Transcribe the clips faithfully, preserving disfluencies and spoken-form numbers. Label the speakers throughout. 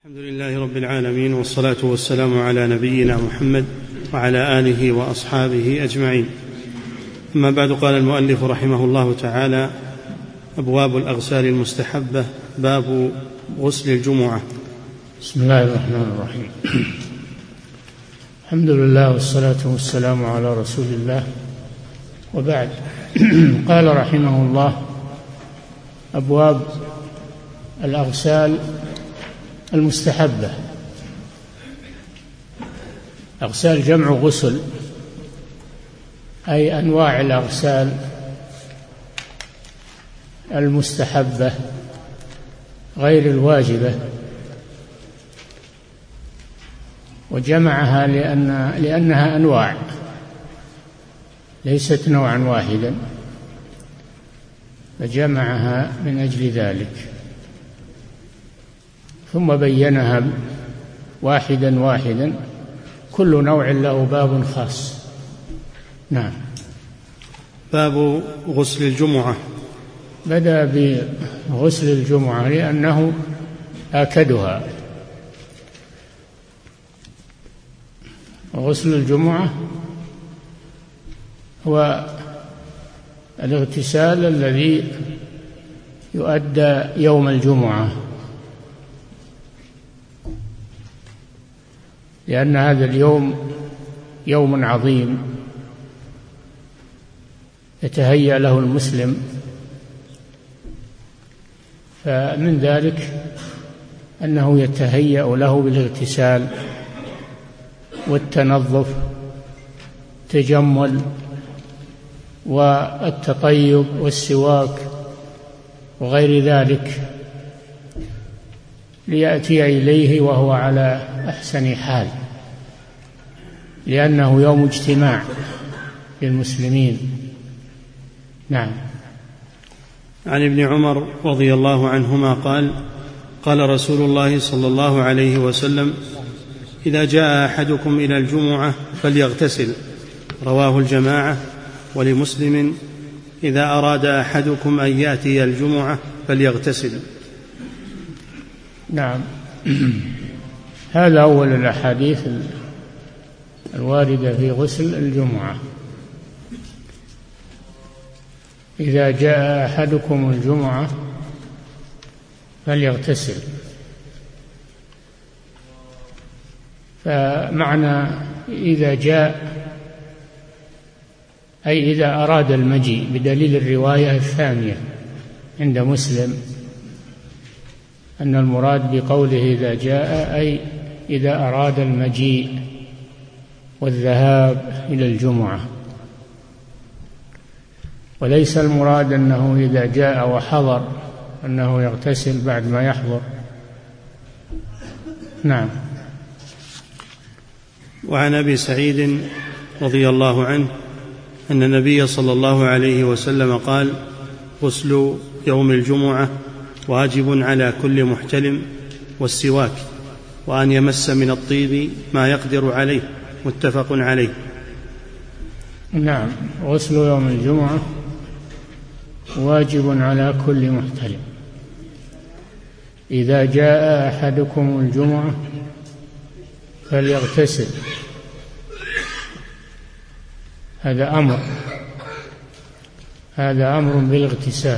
Speaker 1: الحمد لله رب العالمين، والصلاة والسلام على نبينا محمد وعلى آله وأصحابه أجمعين. أما بعد، قال المؤلف رحمه الله تعالى: أبواب الأغسال المستحبة. باب غسل الجمعة.
Speaker 2: بسم الله الرحمن الرحيم. الحمد لله والصلاة والسلام على رسول الله، وبعد. قال رحمه الله: أبواب الأغسال المستحبة. أغسال جمع غسل، أي أنواع الأغسال المستحبة غير الواجبة، وجمعها لأن لأنها أنواع ليست نوعا واحدا، فجمعها من أجل ذلك، ثم بينها واحدا واحدا، كل نوع له باب خاص. نعم.
Speaker 1: باب غسل الجمعة.
Speaker 2: بدأ بغسل الجمعة لأنه آكدها. غسل الجمعة هو الاغتسال الذي يؤدى يوم الجمعة، لأن هذا اليوم يوم عظيم يتهيأ له المسلم، فمن ذلك أنه يتهيأ له بالاغتسال والتنظف، التجمل والتطيب والسواك وغير ذلك، ليأتي إليه وهو على أحسن حال، لأنه يوم اجتماع للمسلمين. نعم.
Speaker 1: عن ابن عمر رضي الله عنهما قال: قال رسول الله صلى الله عليه وسلم: إذا جاء أحدكم إلى الجمعة فليغتسل. رواه الجماعة. ولمسلم: إذا أراد أحدكم أن يأتي الجمعة فليغتسل.
Speaker 2: نعم. هذا أول الأحاديث الواردة في غسل الجمعة. إذا جاء أحدكم الجمعة فليغتسل. فمعنى إذا جاء أي إذا أراد المجيء، بدليل الرواية الثانية عند مسلم أن المراد بقوله إذا جاء أي إذا أراد المجيء والذهاب إلى الجمعة، وليس المراد أنه إذا جاء وحضر أنه يغتسل بعد ما يحضر. نعم.
Speaker 1: وعن أبي سعيد رضي الله عنه أن النبي صلى الله عليه وسلم قال: غسل يوم الجمعة واجب على كل محتلم، والسواك، وأن يمس من الطيب ما يقدر عليه. متفق عليه.
Speaker 2: نعم. غسل يوم الجمعة واجب على كل محتلم. إذا جاء أحدكم الجمعة فليغتسل. هذا أمر هذا أمر بالاغتسال.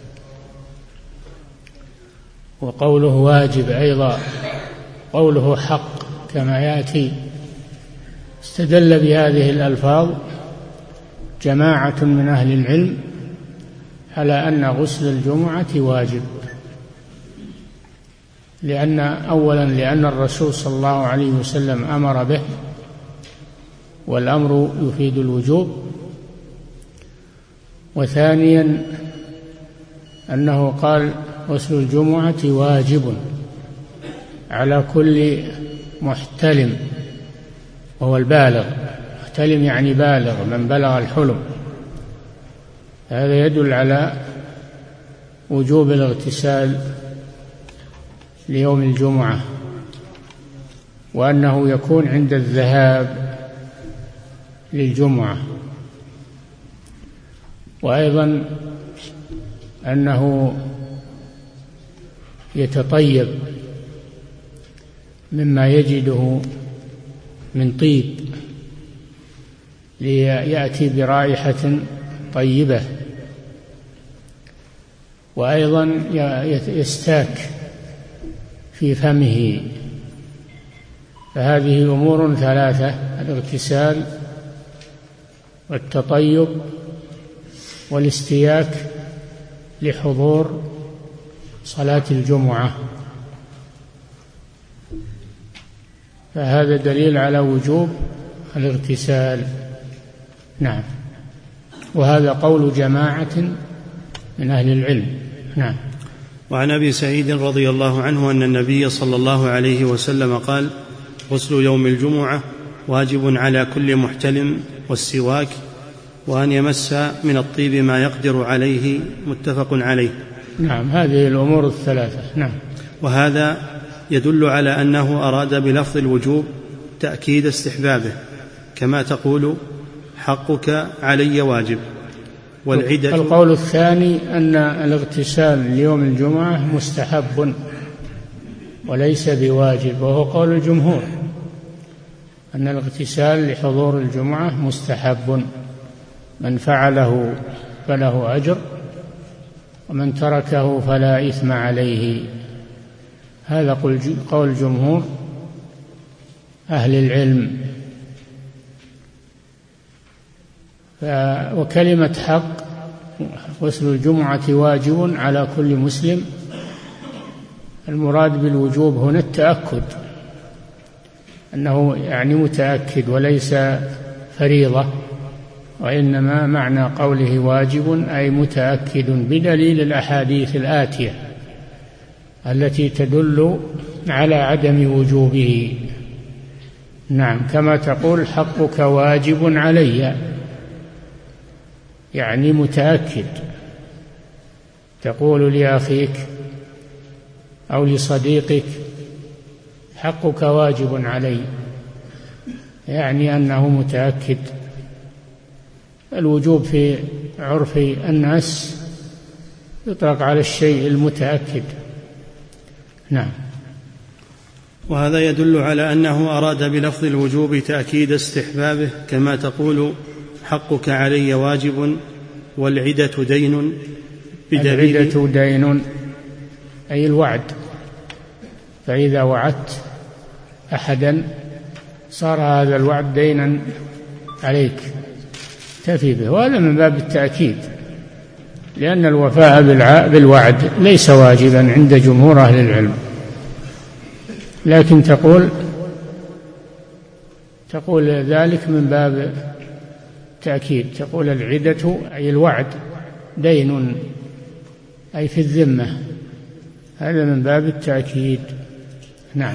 Speaker 2: وقوله واجب أيضا قوله حق كما يأتي. استدل بهذه الألفاظ جماعة من أهل العلم على أن غسل الجمعة واجب، لأن أولا لأن الرسول صلى الله عليه وسلم أمر به، والأمر يفيد الوجوب. وثانيا أنه قال: غسل الجمعة واجب على كل محتلم، وهو البالغ. محتلم يعني بالغ، من بلغ الحلم. هذا يدل على وجوب الاغتسال ليوم الجمعة، وأنه يكون عند الذهاب للجمعة. وأيضا أنه يتطيب مما يجده من طيب ليأتي برائحة طيبة، وأيضا يستاك في فمه. فهذه أمور ثلاثة: الاغتسال والتطيب والاستياك لحضور صلاة الجمعة. فهذا دليل على وجوب الاغتسال. نعم، وهذا قول جماعة من أهل العلم. نعم.
Speaker 1: وعن أبي سعيد رضي الله عنه أن النبي صلى الله عليه وسلم قال: غسل يوم الجمعة واجب على كل محتلم، والسواك، وأن يمس من الطيب ما يقدر عليه، متفق عليه.
Speaker 2: نعم، هذه الأمور الثلاثة. نعم.
Speaker 1: وهذا يدل على أنه أراد بلفظ الوجوب تأكيد استحبابه، كما تقول: حقك علي واجب. والعدة
Speaker 2: القول الثاني أن الاغتسال ليوم الجمعة مستحب وليس بواجب، وهو قول الجمهور أن الاغتسال لحضور الجمعة مستحب، من فعله فله أجر، ومن تركه فلا إثم عليه. هذا قول جمهور أهل العلم. وكلمة حق، غسل الجمعة واجب على كل مسلم، المراد بالوجوب هنا التأكد، أنه يعني متأكد وليس فريضة، وإنما معنى قوله واجب أي متأكد بدليل الأحاديث الآتية التي تدل على عدم وجوبه. نعم، كما تقول: حقك واجب علي، يعني متأكد. تقول لأخيك أو لصديقك: حقك واجب علي، يعني أنه متأكد. الوجوب في عرف الناس يطلق على الشيء المتأكد. نعم.
Speaker 1: وهذا يدل على أنه أراد بلفظ الوجوب تأكيد استحبابه، كما تقول: حقك علي واجب، والعدة دين، بدليل
Speaker 2: العدة دين أي الوعد، فإذا وعدت أحدا صار هذا الوعد دينا عليك تفي به، وهذا من باب التأكيد، لأن الوفاء بالوعد ليس واجبا عند جمهور أهل العلم. لكن تقول تقول ذلك من باب تأكيد، تقول: العدة أي الوعد دين أي في الذمة، هذا من باب التأكيد. نعم.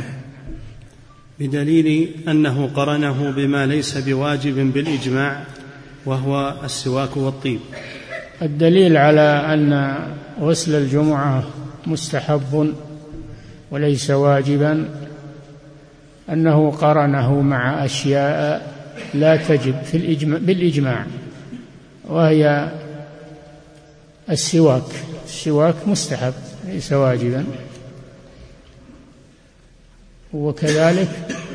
Speaker 1: بدليل أنه قرنه بما ليس بواجب بالإجماع، وهو السواك والطيب.
Speaker 2: الدليل على أن غسل الجمعة مستحب وليس واجبا أنه قرنه مع أشياء لا تجب في الإجماع بالإجماع، وهي السواك. السواك مستحب ليس واجبا. وكذلك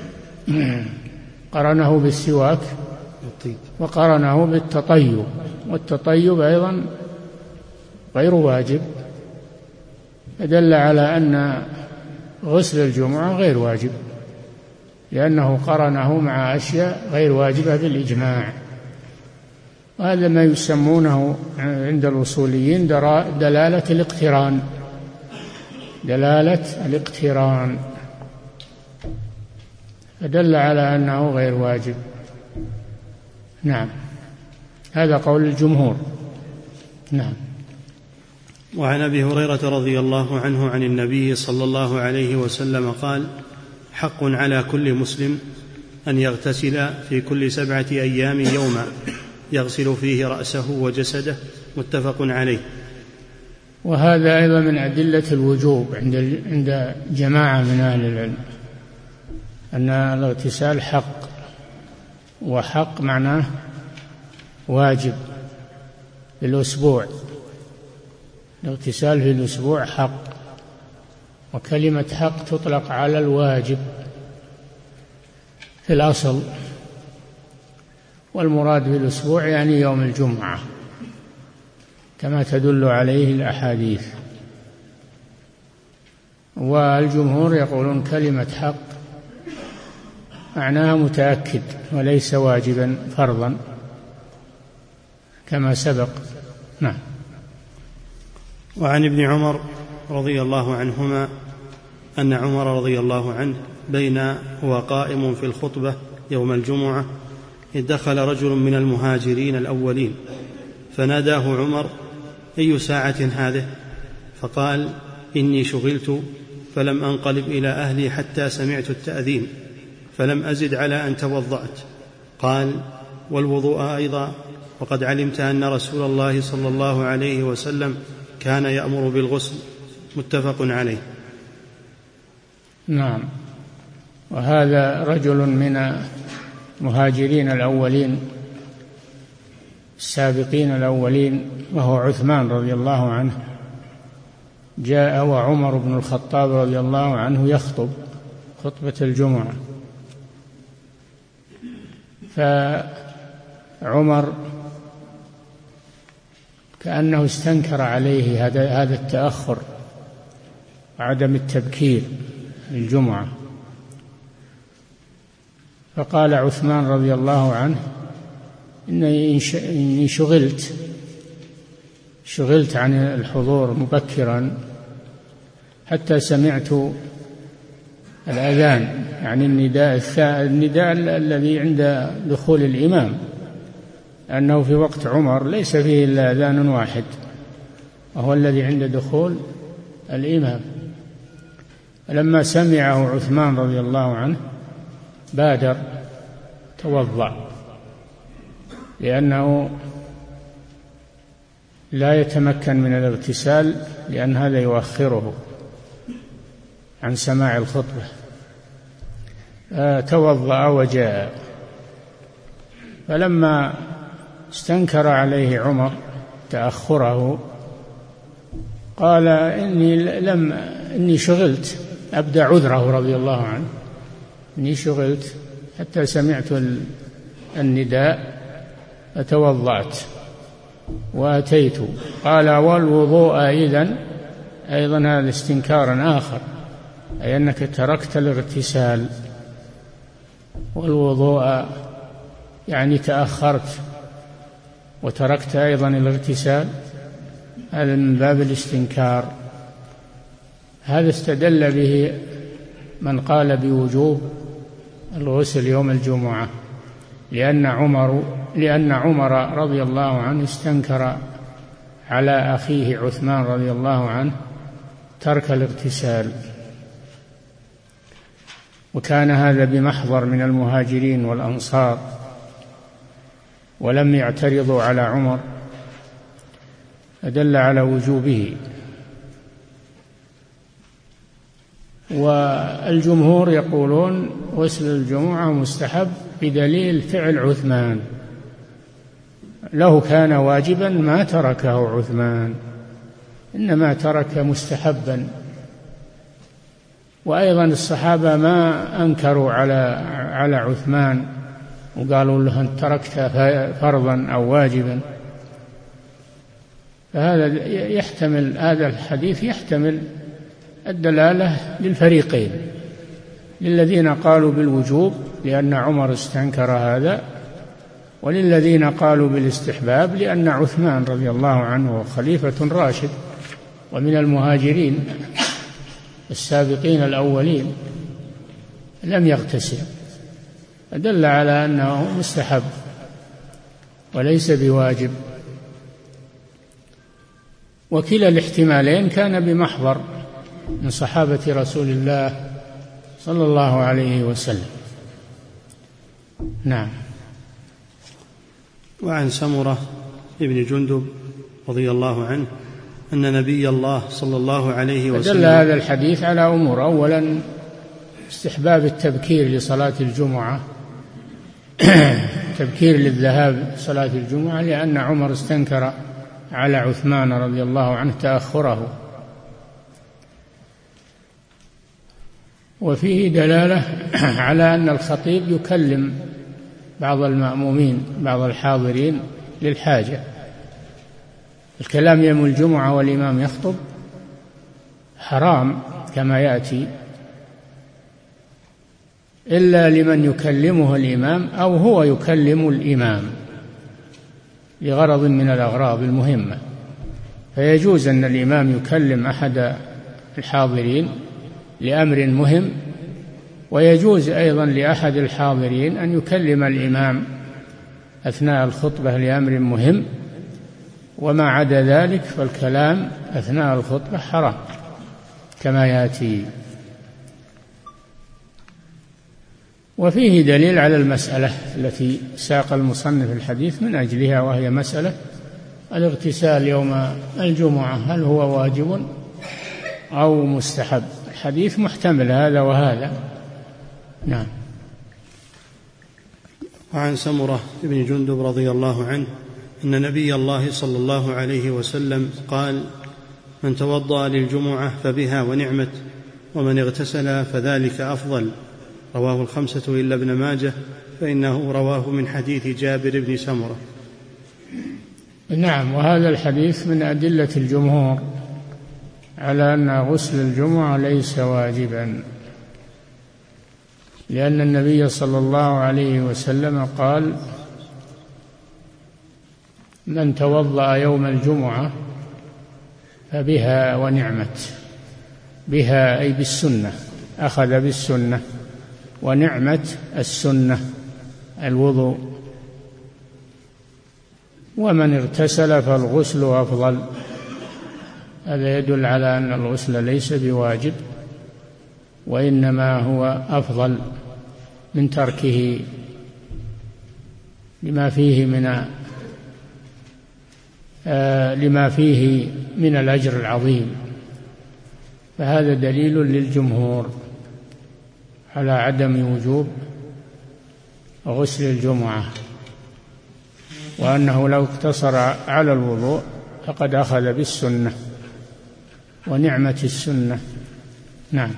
Speaker 2: قرنه بالسواك وقرنه بالتطيب، والتطيب أيضا غير واجب، فدل على أن غسل الجمعة غير واجب، لأنه قرنه مع أشياء غير واجبة بالإجماع. وهذا ما يسمونه عند الأصوليين دلالة الاقتران، دلالة الاقتران، فدل على أنه غير واجب. نعم، هذا قول الجمهور. نعم.
Speaker 1: وعن أبي هريرة رضي الله عنه عن النبي صلى الله عليه وسلم قال: حق على كل مسلم أن يغتسل في كل سبعة أيام يوما يغسل فيه رأسه وجسده، متفق عليه.
Speaker 2: وهذا أيضا من أدلة الوجوب عند عند جماعة من أهل العلم، أن الاغتسال حق، وحق معناه واجب في الأسبوع، الاغتسال في الأسبوع حق، وكلمة حق تطلق على الواجب في الأصل، والمراد بالأسبوع يعني يوم الجمعة كما تدل عليه الأحاديث. والجمهور يقولون كلمة حق معناها متأكد وليس واجبا فرضا كما سبق. نعم.
Speaker 1: وعن ابن عمر رضي الله عنهما أن عمر رضي الله عنه بين هو قائم في الخطبة يوم الجمعة إذ دخل رجل من المهاجرين الأولين فناداه عمر: أي ساعة هذه؟ فقال: إني شغلت فلم أنقلب إلى أهلي حتى سمعت التأذين فلم أزد على أن توضأت. قال: والوضوء أيضا، وقد علمت أن رسول الله صلى الله عليه وسلم كان يأمر بالغسل. متفق عليه.
Speaker 2: نعم. وهذا رجل من المهاجرين الأولين السابقين الأولين وهو عثمان رضي الله عنه، جاء وعمر بن الخطاب رضي الله عنه يخطب خطبة الجمعة، فعمر كأنه استنكر عليه هذا هذا التأخر وعدم التبكير للجمعة، فقال عثمان رضي الله عنه: إني شغلت شغلت عن الحضور مبكرا حتى سمعت الأذان، يعني النداء النداء الذي عند دخول الإمام، لأنه في وقت عمر ليس فيه إلا أذان واحد وهو الذي عند دخول الإمام. لما سمعه عثمان رضي الله عنه بادر توضأ، لأنه لا يتمكن من الاغتسال لأن هذا يؤخره عن سماع الخطبة، توضأ وجاء. فلما استنكر عليه عمر تأخره قال: إني لم إني شغلت، أبدأ عذره رضي الله عنه: إني شغلت حتى سمعت النداء فتوضأت وأتيت. قال: والوضوء أيضا أيضا هذا استنكار آخر، أي أنك تركت الاغتسال، والوضوء يعني تأخرت وتركت أيضا الاغتسال، هذا من باب الاستنكار. هذا استدل به من قال بوجوب الغسل يوم الجمعة، لأن عمر لأن عمر رضي الله عنه استنكر على أخيه عثمان رضي الله عنه ترك الاغتسال، وكان هذا بمحضر من المهاجرين والأنصار ولم يعترضوا على عمر، فدل على وجوبه. والجمهور يقولون غسل الجمعة مستحب بدليل فعل عثمان، لو كان واجبا ما تركه عثمان، إنما ترك مستحبا. وأيضا الصحابة ما أنكروا على على عثمان وقالوا له أنت تركت فرضا أو واجبا. فهذا يحتمل، هذا الحديث يحتمل الدلالة للفريقين، للذين قالوا بالوجوب لأن عمر استنكر هذا، وللذين قالوا بالاستحباب لأن عثمان رضي الله عنه خليفة راشد ومن المهاجرين السابقين الأولين لم يغتسل، فدل على أنه مستحب وليس بواجب. وكلا الاحتمالين كان بمحضر من صحابة رسول الله صلى الله عليه وسلم. نعم.
Speaker 1: وعن سمرة ابن جندب رضي الله عنه أن نبي الله صلى الله عليه وسلم
Speaker 2: دل هذا الحديث على أمور: أولا استحباب التبكير لصلاة الجمعة تبكير للذهاب صلاة الجمعة، لأن عمر استنكر على عثمان رضي الله عنه تأخره. وفيه دلالة على أن الخطيب يكلم بعض المأمومين بعض الحاضرين للحاجة. الكلام يوم الجمعة والإمام يخطب حرام كما يأتي، إلا لمن يكلمه الإمام أو هو يكلم الإمام لغرض من الأغراض المهمة، فيجوز أن الإمام يكلم أحد الحاضرين لأمر مهم، ويجوز أيضا لأحد الحاضرين أن يكلم الإمام أثناء الخطبة لأمر مهم، وما عدا ذلك فالكلام أثناء الخطبة حرام كما يأتي. وفيه دليل على المسألة التي ساق المصنف الحديث من أجلها، وهي مسألة الاغتسال يوم الجمعة هل هو واجب أو مستحب. الحديث محتمل هذا وهذا. نعم.
Speaker 1: وعن سمرة بن جندب رضي الله عنه أن نبي الله صلى الله عليه وسلم قال: من توضأ للجمعة فبها ونعمت، ومن اغتسل فذلك أفضل. رواه الخمسة إلا ابن ماجه، فإنه رواه من حديث جابر بن سمرة.
Speaker 2: نعم. وهذا الحديث من أدلة الجمهور على أن غسل الجمعة ليس واجبا، لأن النبي صلى الله عليه وسلم قال: من توضأ يوم الجمعة فبها ونعمت. بها أي بالسنة، أخذ بالسنة، ونعمت السنة الوضوء. ومن اغتسل فالغسل أفضل. هذا يدل على أن الغسل ليس بواجب، وإنما هو أفضل من تركه لما فيه من آه لما فيه من الأجر العظيم. فهذا دليل للجمهور على عدم وجوب غسل الجمعة، وأنه لو اقتصر على الوضوء فقد أخذ بالسنة ونعمة السنة. نعم.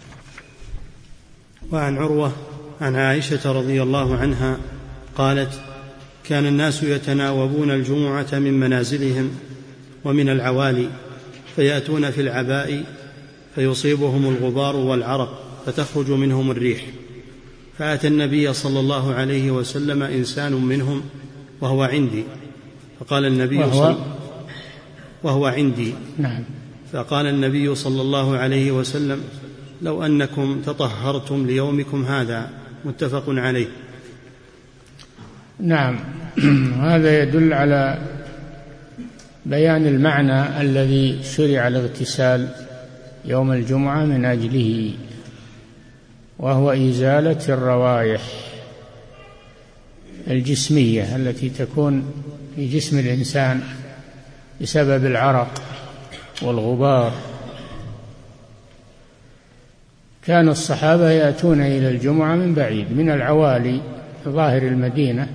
Speaker 1: وعن عروة عن عائشة رضي الله عنها قالت: كان الناس يتناوبون الجمعة من منازلهم ومن العوالي، فيأتون في العباء فيصيبهم الغبار والعرق فتخرج منهم الريح، فأتى النبي صلى الله عليه وسلم إنسان منهم وهو عندي، فقال النبي
Speaker 2: وهو,
Speaker 1: صل... وهو عندي
Speaker 2: نعم.
Speaker 1: فقال النبي صلى الله عليه وسلم: لو أنكم تطهرتم ليومكم هذا. متفق عليه.
Speaker 2: نعم. هذا يدل على بيان المعنى الذي شرع الاغتسال يوم الجمعة من أجله، وهو إزالة الروائح الجسمية التي تكون في جسم الإنسان بسبب العرق والغبار. كان الصحابة يأتون إلى الجمعة من بعيد، من العوالي ظاهر المدينة،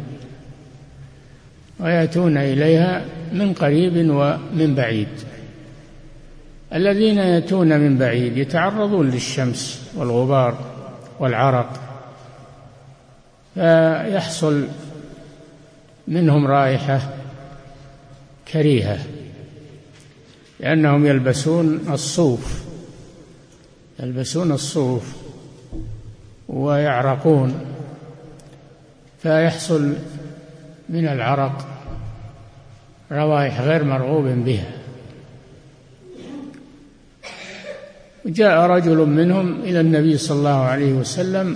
Speaker 2: ويأتون إليها من قريب ومن بعيد. الذين يأتون من بعيد يتعرضون للشمس والغبار والعرق، فيحصل منهم رائحة كريهة، لأنهم يلبسون الصوف يلبسون الصوف ويعرقون، فيحصل من العرق روائح غير مرغوب بها. جاء رجل منهم إلى النبي صلى الله عليه وسلم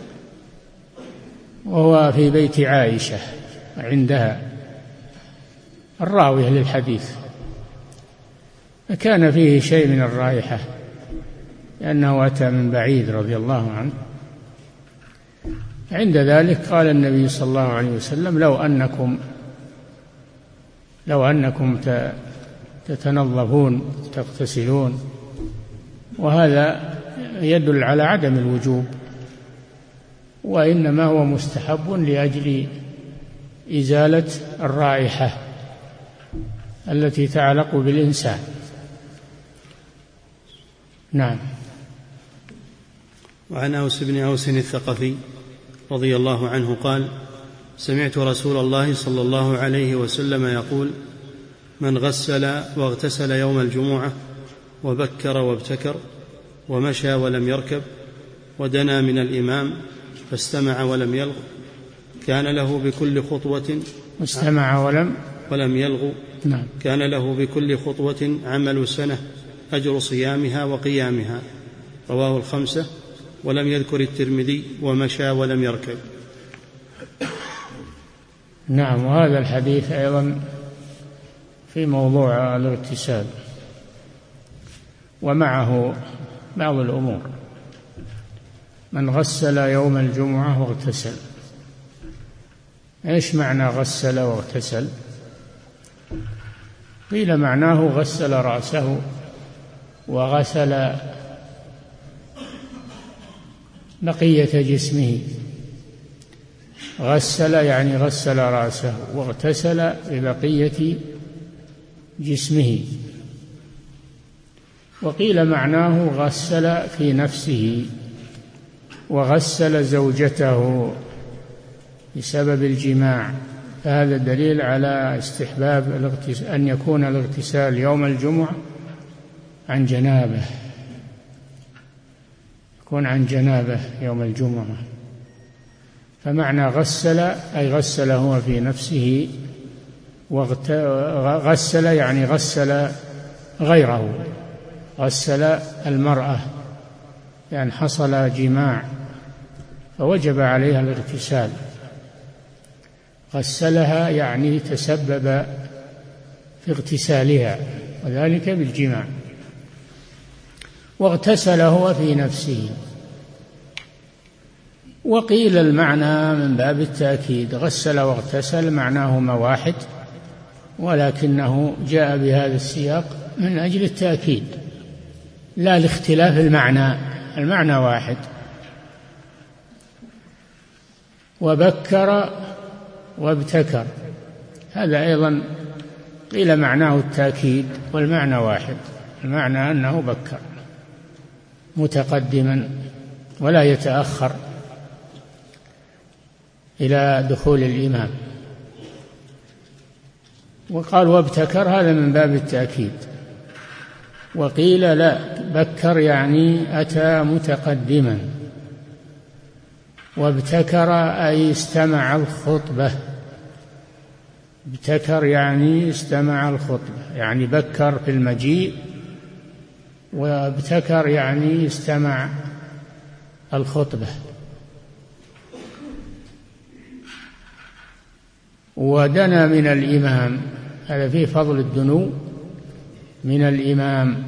Speaker 2: وهو في بيت عائشة عندها الراوية للحديث، فكان فيه شيء من الرائحة لأنه أتى من بعيد رضي الله عنه. عند ذلك قال النبي صلى الله عليه وسلم: لو أنكم لو أنكم تتنظفون تغتسلون. وهذا يدل على عدم الوجوب، وإنما هو مستحب لأجل إزالة الرائحة التي تعلق بالإنسان. نعم.
Speaker 1: وعن أوس بن أوس الثقفي رضي الله عنه قال: سمعت رسول الله صلى الله عليه وسلم يقول: من غسل واغتسل يوم الجمعة وبكر وابتكر ومشى ولم يركب ودنا من الإمام فاستمع ولم يلغ كان له بكل خطوة
Speaker 2: استمع ولم
Speaker 1: ولم يلغ
Speaker 2: نعم.
Speaker 1: كان له بكل خطوة عمل سنة أجر صيامها وقيامها. رواه الخمسة. ولم يذكر الترمذي ومشى ولم يركب.
Speaker 2: نعم. وهذا الحديث أيضا في موضوع الاغتسال ومعه بعض الأمور. من غسل يوم الجمعة واغتسل، إيش معنى غسل واغتسل؟ قيل معناه غسل رأسه وغسل بقية جسمه. غسل يعني غسل رأسه، واغتسل ببقية جسمه. وقيل معناه غسل في نفسه وغسل زوجته بسبب الجماع. فهذا دليل على استحباب أن يكون الاغتسال يوم الجمعة عن جنابه، يكون عن جنابه يوم الجمعة. فمعنى غسل أي غسل هو في نفسه، وغسل يعني غسل غيره، غسل المرأة لأن حصل جماع فوجب عليها الاغتسال. غسلها يعني تسبب في اغتسالها وذلك بالجماع. واغتسل هو في نفسه. وقيل المعنى من باب التأكيد، غسل واغتسل معناهما واحد، ولكنه جاء بهذا السياق من أجل التأكيد لا لاختلاف المعنى، المعنى واحد. وبكر وابتكر، هذا أيضا قيل معناه التأكيد والمعنى واحد، المعنى أنه بكر متقدما ولا يتأخر إلى دخول الإمام. وقال وابتكر، هذا من باب التأكيد. وقيل لا، بكر يعني أتى متقدما، وابتكر أي استمع الخطبة. ابتكر يعني استمع الخطبة، يعني بكر في المجيء، وابتكر يعني استمع الخطبة. ودنا من الإمام، هذا فيه فضل الدنو من الإمام،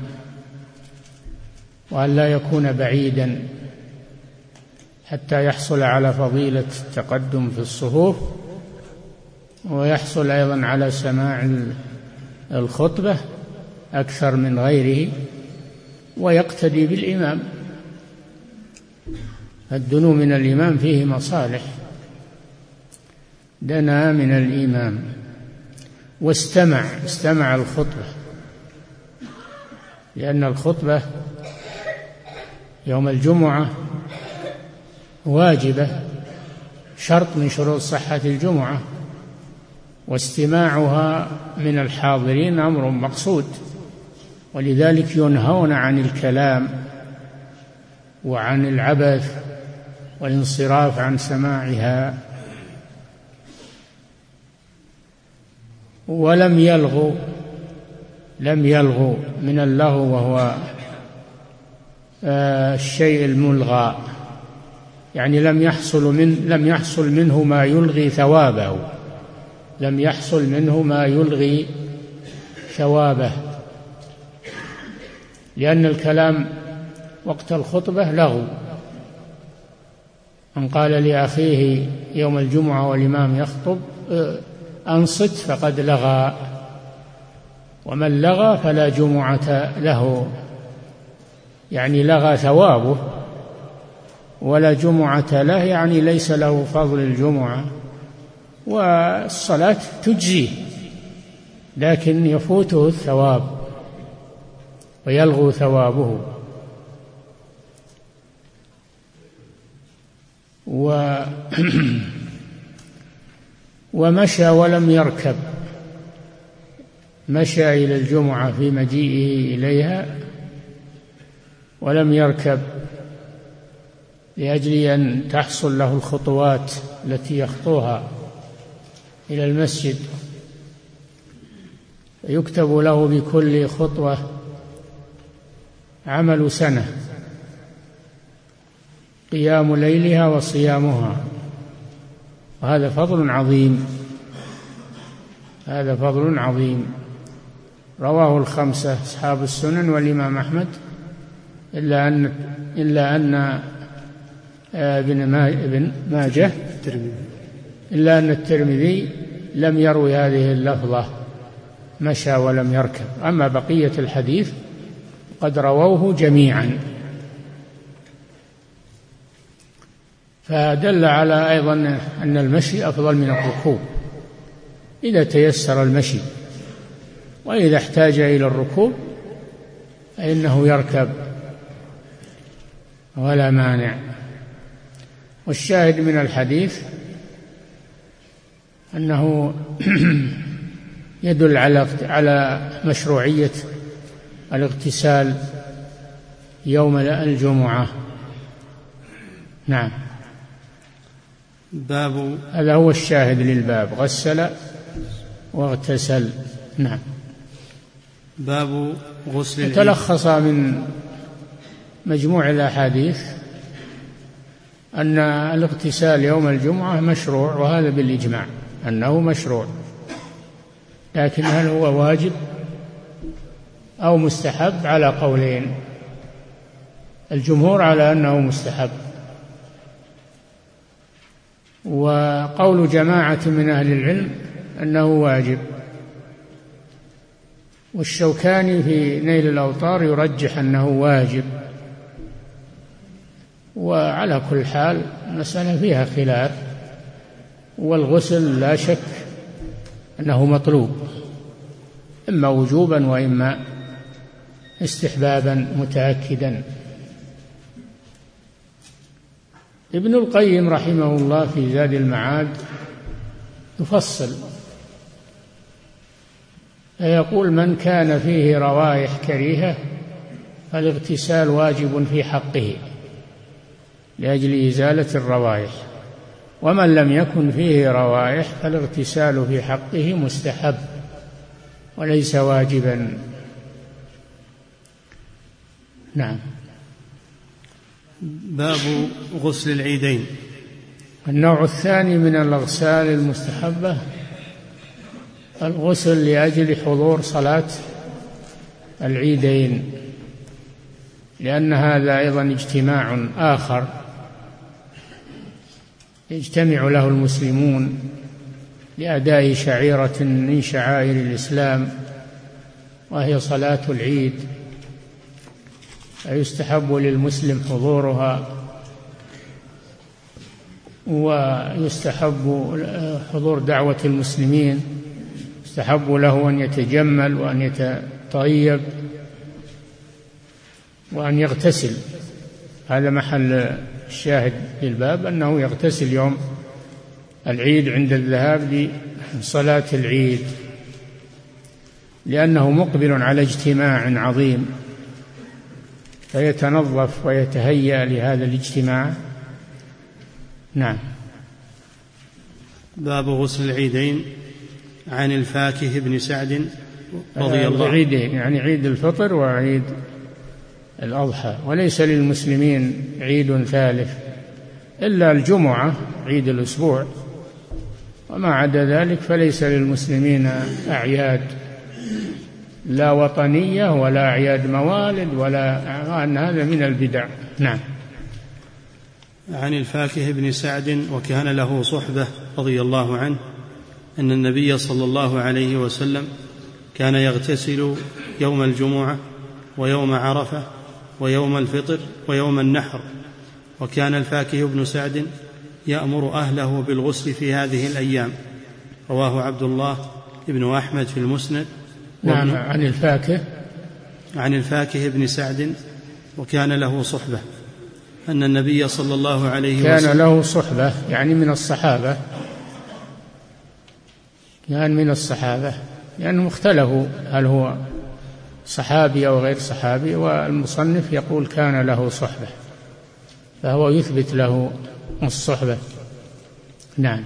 Speaker 2: وأن لا يكون بعيدا حتى يحصل على فضيلة التقدم في الصفوف، ويحصل أيضا على سماع الخطبة أكثر من غيره، ويقتدي بالإمام. الدنو من الإمام فيه مصالح. دنا من الإمام واستمع، استمع الخطبة، لأن الخطبة يوم الجمعة واجبة، شرط من شروط صحة الجمعة، واستماعها من الحاضرين أمر مقصود، ولذلك ينهون عن الكلام وعن العبث والانصراف عن سماعها. ولم يلغوا، لم يلغوا من اللغو وهو الشيء الملغى، يعني لم يحصل من لم يحصل منه ما يلغي ثوابه، لم يحصل منه ما يلغي ثوابه، لأن الكلام وقت الخطبة لغو. من قال لأخيه يوم الجمعة والإمام يخطب أنصت فقد لغى، ومن لغى فلا جمعة له، يعني لغى ثوابه ولا جمعة له، يعني ليس له فضل الجمعة، والصلاة تجزيه لكن يفوته الثواب ويلغو ثوابه. و ومشى ولم يركب، مشى إلى الجمعة في مجيئه إليها ولم يركب لأجل أن تحصل له الخطوات التي يخطوها إلى المسجد، يكتب له بكل خطوة عمل سنة قيام ليلها وصيامها، وهذا فضل عظيم، هذا فضل عظيم. رواه الخمسة أصحاب السنن والإمام أحمد إلا أن إلا أن ابن ماجه إلا أن الترمذي لم يروي هذه اللفظة مشى ولم يركب، أما بقية الحديث قد رووه جميعا. فدل على أيضا أن المشي أفضل من الركوب إذا تيسر المشي، وإذا احتاج إلى الركوب فإنه يركب ولا مانع. والشاهد من الحديث أنه يدل على على مشروعية الاغتسال يوم الجمعة. نعم.
Speaker 1: باب
Speaker 2: هذا هو الشاهد للباب، غسل واغتسل. نعم.
Speaker 1: باب غسل العيد.
Speaker 2: تلخص من مجموع الأحاديث أن الاغتسال يوم الجمعة مشروع، وهذا بالإجماع أنه مشروع، لكن هل هو واجب أو مستحب؟ على قولين، الجمهور على أنه مستحب، وقول جماعة من أهل العلم أنه واجب، والشوكاني في نيل الأوطار يرجح أنه واجب. وعلى كل حال المسألة فيها خلاف، والغسل لا شك أنه مطلوب، إما وجوبا وإما استحبابا متأكدا. ابن القيم رحمه الله في زاد المعاد يفصل فيقول: من كان فيه روائح كريهة فالاغتسال واجب في حقه لأجل إزالة الروائح، ومن لم يكن فيه روائح فالاغتسال في حقه مستحب وليس واجبا. نعم.
Speaker 1: باب غسل العيدين.
Speaker 2: النوع الثاني من الأغسال المستحبة الغسل لأجل حضور صلاة العيدين، لأن هذا أيضا اجتماع آخر يجتمع له المسلمون لأداء شعيرة من شعائر الإسلام، وهي صلاة العيد، فيستحب للمسلم حضورها، ويستحب حضور دعوة المسلمين، يستحب له أن يتجمل وأن يتطيب وأن يغتسل. هذا محل الشاهد للباب، أنه يغتسل يوم العيد عند الذهاب لصلاة العيد، لأنه مقبل على اجتماع عظيم، فيتنظف ويتهيأ لهذا الاجتماع. نعم.
Speaker 1: باب غسل العيدين. عن الفاكه بن سعد رضي الله عنه.
Speaker 2: العيدين يعني عيد الفطر وعيد الأضحى، وليس للمسلمين عيد ثالث إلا الجمعة عيد الأسبوع، وما عدا ذلك فليس للمسلمين أعياد لا وطنية ولا أعياد موالد، ولا أن هذا من البدع. نعم.
Speaker 1: عن الفاكه بن سعد وكان له صحبة رضي الله عنه أن النبي صلى الله عليه وسلم كان يغتسل يوم الجمعة ويوم عرفة ويوم الفطر ويوم النحر، وكان الفاكه بن سعد يأمر أهله بالغسل في هذه الأيام. رواه عبد الله بن أحمد في المسند.
Speaker 2: نعم. عن الفاكه
Speaker 1: عن الفاكه بن سعد وكان له صحبة أن النبي صلى الله عليه
Speaker 2: كان
Speaker 1: وسلم
Speaker 2: كان له صحبة، يعني من الصحابة، كان من الصحابة، لأنهم اختلفوا هل هو صحابي أو غير صحابي، والمصنف يقول كان له صحبة، فهو يثبت له الصحبة. نعم.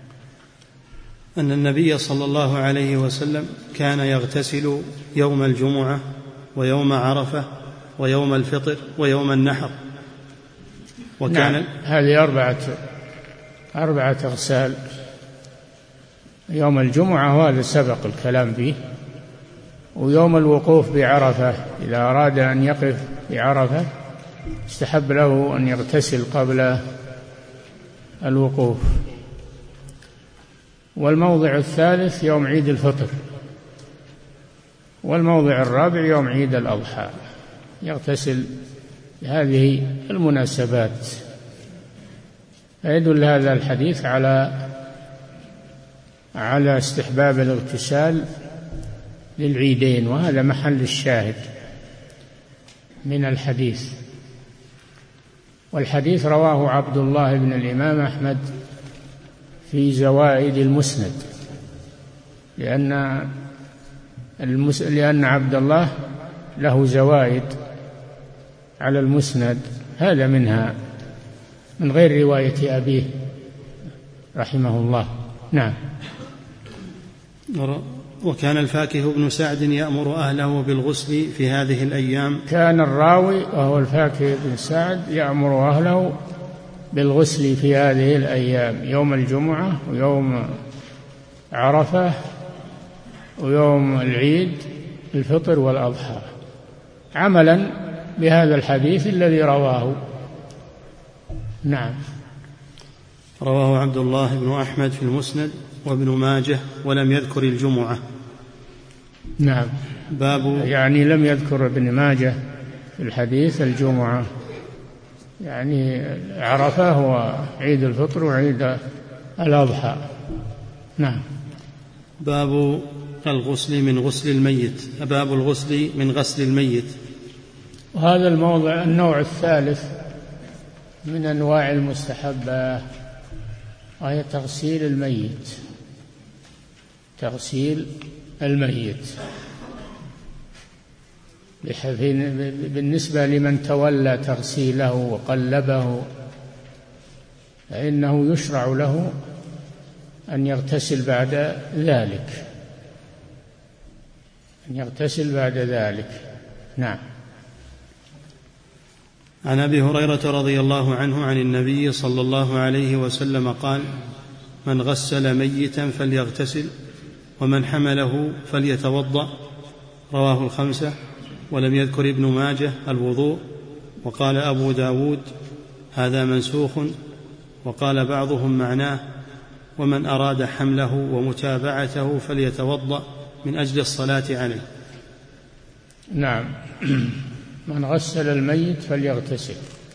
Speaker 1: أن النبي صلى الله عليه وسلم كان يغتسل يوم الجمعة ويوم عرفة ويوم الفطر ويوم النحر، وكان
Speaker 2: نعم. هذه أربعة أربعة أغسال. يوم الجمعة وهذا سبق الكلام فيه، ويوم الوقوف بعرفة إذا أراد أن يقف بعرفة استحب له أن يغتسل قبل الوقوف. والموضع الثالث يوم عيد الفطر، والموضع الرابع يوم عيد الأضحى، يغتسل هذه المناسبات. فيدل هذا الحديث على على استحباب الاغتسال للعيدين، وهذا محل الشاهد من الحديث. والحديث رواه عبد الله بن الإمام أحمد في زوائد المسند، لأن المس... لأن عبد الله له زوائد على المسند، هذا منها من غير رواية أبيه رحمه الله. نعم.
Speaker 1: وكان الفاكه بن سعد يأمر أهله بالغسل في هذه الأيام.
Speaker 2: كان الراوي وهو الفاكه بن سعد يأمر أهله بالغسل في هذه الأيام، يوم الجمعة ويوم عرفة ويوم العيد الفطر والأضحى، عملا بهذا الحديث الذي رواه. نعم.
Speaker 1: رواه عبد الله بن أحمد في المسند وابن ماجه ولم يذكر الجمعة.
Speaker 2: نعم.
Speaker 1: باب
Speaker 2: يعني لم يذكر ابن ماجه في الحديث الجمعة، يعني عرفة وعيد الفطر وعيد الأضحى. نعم.
Speaker 1: باب الغسل من غسل الميت. باب الغسل من غسل الميت.
Speaker 2: وهذا الموضع النوع الثالث من أنواع المستحبة، وهي تغسيل الميت. تغسيل الميت بالنسبة لمن تولى تغسيله وقلبه، فإنه يشرع له أن يغتسل بعد ذلك، أن يغتسل بعد ذلك. نعم.
Speaker 1: عن أبي هريرة رضي الله عنه عن النبي صلى الله عليه وسلم قال: من غسل ميتا فليغتسل، ومن حمله فليتوضأ. رواه الخمسة، ولم يذكر ابن ماجه الوضوء. وقال أبو داود: هذا منسوخ. وقال بعضهم معناه: ومن أراد حمله ومتابعته فليتوضأ من أجل الصلاة عليه.
Speaker 2: نعم. من غسل الميت فليغتسل،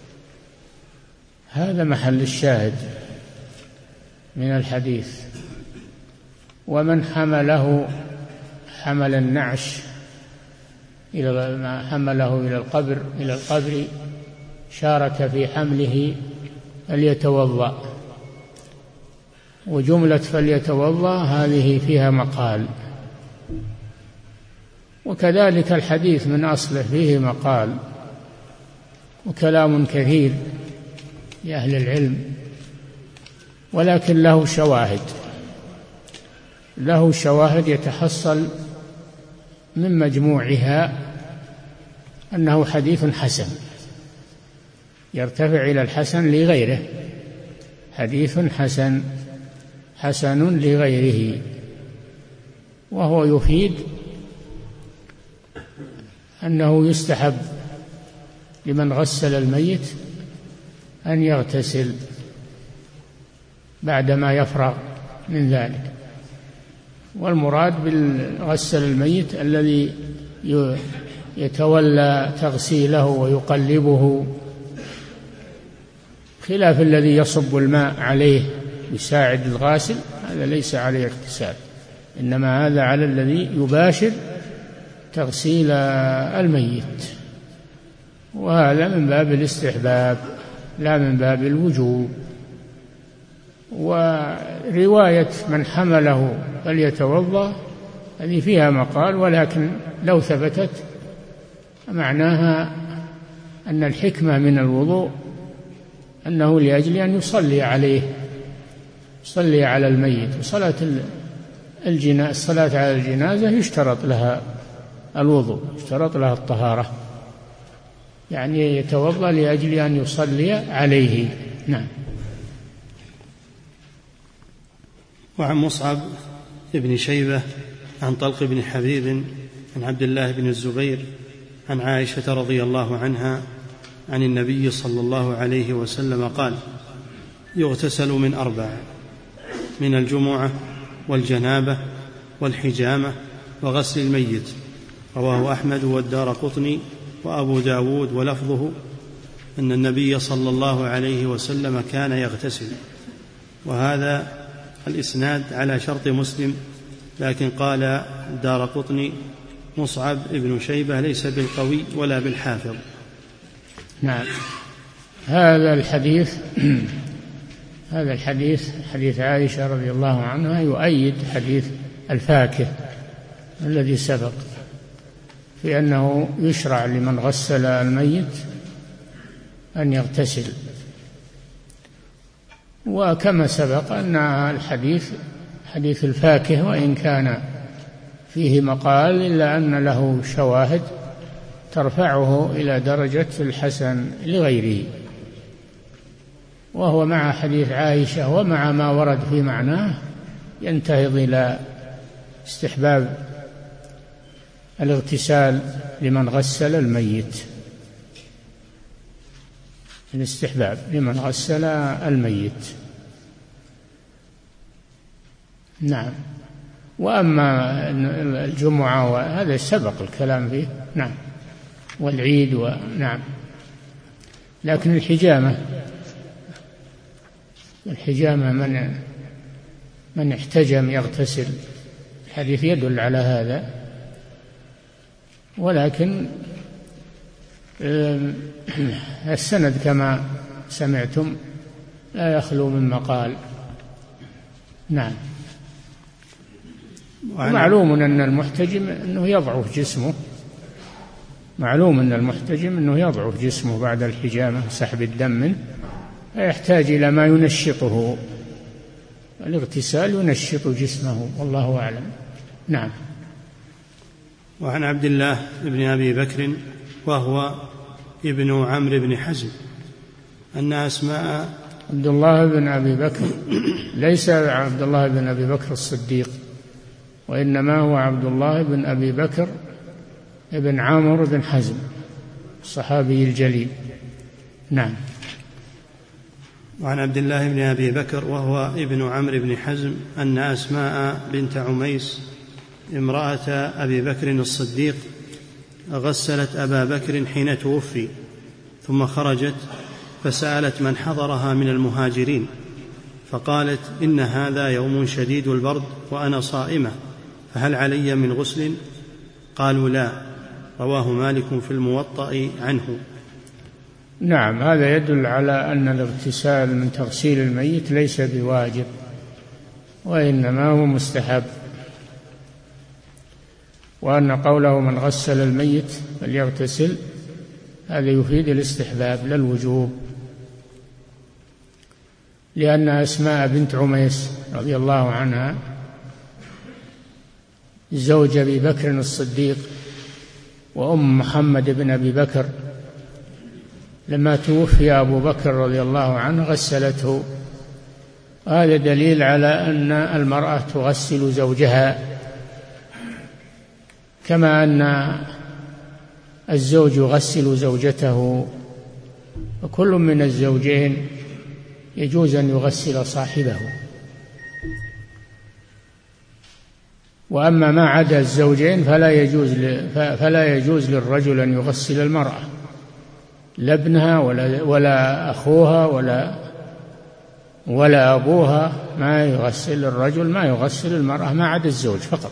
Speaker 2: هذا محل الشاهد من الحديث. ومن حمله حمل النعش إلى ما حمله إلى القبر إلى القبر شارك في حمله فليتوضأ. وجملة فليتوضأ هذه فيها مقال، وكذلك الحديث من أصله فيه مقال وكلام كثير لأهل العلم، ولكن له شواهد له شواهد يتحصل من مجموعها أنه حديث حسن، يرتفع إلى الحسن لغيره، حديث حسن حسن لغيره، وهو يفيد أنه يستحب لمن غسل الميت أن يغتسل بعدما يفرغ من ذلك. والمراد بالغسل الميت الذي يتولى تغسيله ويقلبه، خلاف الذي يصب الماء عليه يساعد الغاسل، هذا ليس عليه اغتسال، إنما هذا على الذي يباشر تغسيل الميت، وهذا من باب الاستحباب. لا من باب الوجوب. ورواية من حمله فليتوضأ هذه فيها مقال، ولكن لو ثبتت معناها أن الحكمة من الوضوء أنه لأجل أن يصلي عليه، يصلي على الميت. وصلاة الجنازة الصلاة على الجنازة يشترط لها الوضوء، يشترط لها الطهارة، يعني يتوضأ لأجل أن يصلي عليه. نعم.
Speaker 1: وعن مصعب بن شيبة عن طلق بن حبيب عن عبد الله بن الزبير عن عائشة رضي الله عنها عن النبي صلى الله عليه وسلم قال: يغتسل من أربع: من الجمعة والجنابة والحجامة وغسل الميت. رواه أحمد والدارقطني وأبو داود، ولفظه أن النبي صلى الله عليه وسلم كان يغتسل. وهذا الإسناد على شرط مسلم، لكن قال الدارقطني: مصعب ابن شيبة ليس بالقوي ولا بالحافظ.
Speaker 2: نعم. هذا الحديث هذا الحديث حديث عائشة رضي الله عنها يؤيد حديث الفاكهة الذي سبق في أنه يشرع لمن غسل الميت أن يغتسل. وكما سبق أن الحديث حديث الفاكهة وإن كان فيه مقال إلا أن له شواهد ترفعه إلى درجة الحسن لغيره، وهو مع حديث عائشة ومع ما ورد في معناه ينتهض إلى استحباب الاغتسال لمن غسل الميت، الاستحباب لمن غسل الميت. نعم. وأما الجمعة وهذا سبق الكلام فيه. نعم. والعيد. ونعم. لكن الحجامة الحجامة من من احتجم يغتسل، الحديث يدل على هذا، ولكن السند كما سمعتم لا يخلو من مقال. نعم. ومعلوم أن المحتجم أنه يضعف جسمه، معلوم أن المحتجم أنه يضعف جسمه بعد الحجامة سحب الدم منه، فيحتاج إلى ما ينشطه، الاغتسال ينشط جسمه، والله أعلم. نعم.
Speaker 1: وعن عبد الله بن أبي بكر وهو ابن عمرو بن حزم أن أسماء
Speaker 2: عبد الله بن أبي بكر ليس عبد الله بن أبي بكر الصديق، وإنما هو عبد الله بن أبي بكر ابن عمرو بن حزم الصحابي الجليل. نعم.
Speaker 1: وعن عبد الله بن أبي بكر وهو ابن عمرو بن حزم أن أسماء بنت عميس امرأة أبي بكر الصديق غسلت أبا بكر حين توفي، ثم خرجت فسألت من حضرها من المهاجرين، فقالت: إن هذا يوم شديد البرد وأنا صائمة، فهل علي من غسل؟ قالوا: لا. رواه مالك في الموطأ عنه.
Speaker 2: نعم. هذا يدل على أن الاغتسال من تغسيل الميت ليس بواجب، وإنما هو مستحب، وأن قوله من غسل الميت فليغتسل هذا يفيد الاستحباب لا الوجوب، لأن أسماء بنت عميس رضي الله عنها زوج أبي بكر الصديق وأم محمد بن أبي بكر، لما توفي أبو بكر رضي الله عنه غسلته. هذا دليل على أن المرأة تغسل زوجها، كما أن الزوج يغسل زوجته، وكل من الزوجين يجوز أن يغسل صاحبه. وأما ما عدا الزوجين فلا يجوز فلا يجوز للرجل أن يغسل المرأة، لا ابنها ولا ولا أخوها ولا ولا أبوها، ما يغسل الرجل ما يغسل المرأة ما عدا الزوج فقط.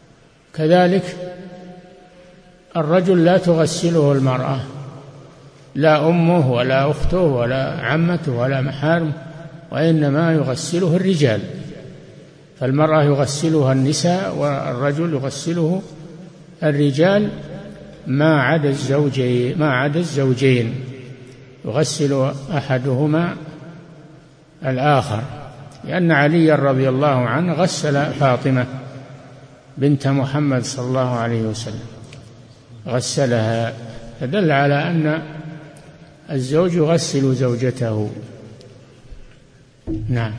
Speaker 2: كذلك الرجل لا تغسله المرأة، لا أمه ولا أخته ولا عمته ولا محارمه، وإنما يغسله الرجال، فالمرأة يغسلها النساء والرجل يغسله الرجال ما عدا الزوجين ما عدا الزوجين يغسل أحدهما الآخر، لأن علي رضي الله عنه غسل فاطمة بنت محمد صلى الله عليه وسلم، غسلها، فدل على أن الزوج يغسل زوجته. نعم.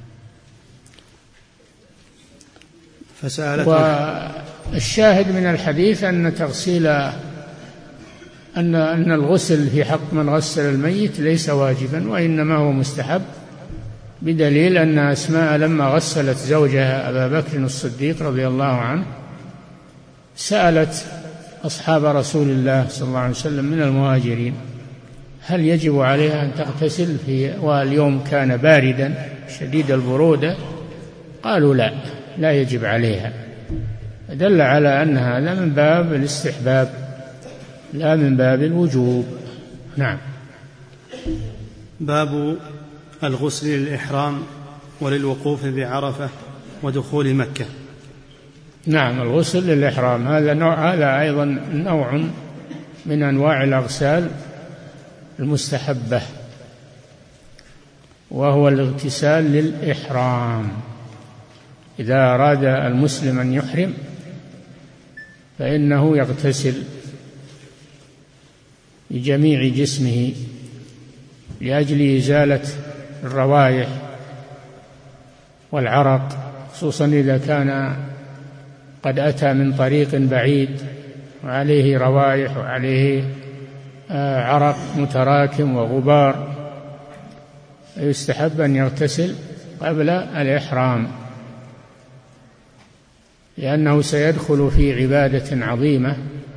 Speaker 1: فسألت
Speaker 2: والشاهد من الحديث أن تغسيل أن أن الغسل في حق من غسل الميت ليس واجبا، وإنما هو مستحب، بدليل أن أسماء لما غسلت زوجها أبا بكر الصديق رضي الله عنه سألت أصحاب رسول الله صلى الله عليه وسلم من المهاجرين هل يجب عليها أن تغتسل في واليوم كان باردا شديد البرودة؟ قالوا لا، لا يجب عليها، دل على أن هذا من باب الاستحباب لا من باب الوجوب. نعم.
Speaker 1: باب الغسل للإحرام وللوقوف بعرفة ودخول مكة.
Speaker 2: نعم، الغسل للإحرام هذا نوع، هذا أيضا نوع من أنواع الأغسال المستحبة، وهو الاغتسال للإحرام. إذا أراد المسلم أن يحرم فإنه يغتسل لجميع جسمه لأجل إزالة الروائح والعرق، خصوصا إذا كان قد أتى من طريق بعيد وعليه روائح وعليه عرق متراكم وغبار، يستحب أن يغتسل قبل الإحرام، لأنه سيدخل في عبادة عظيمة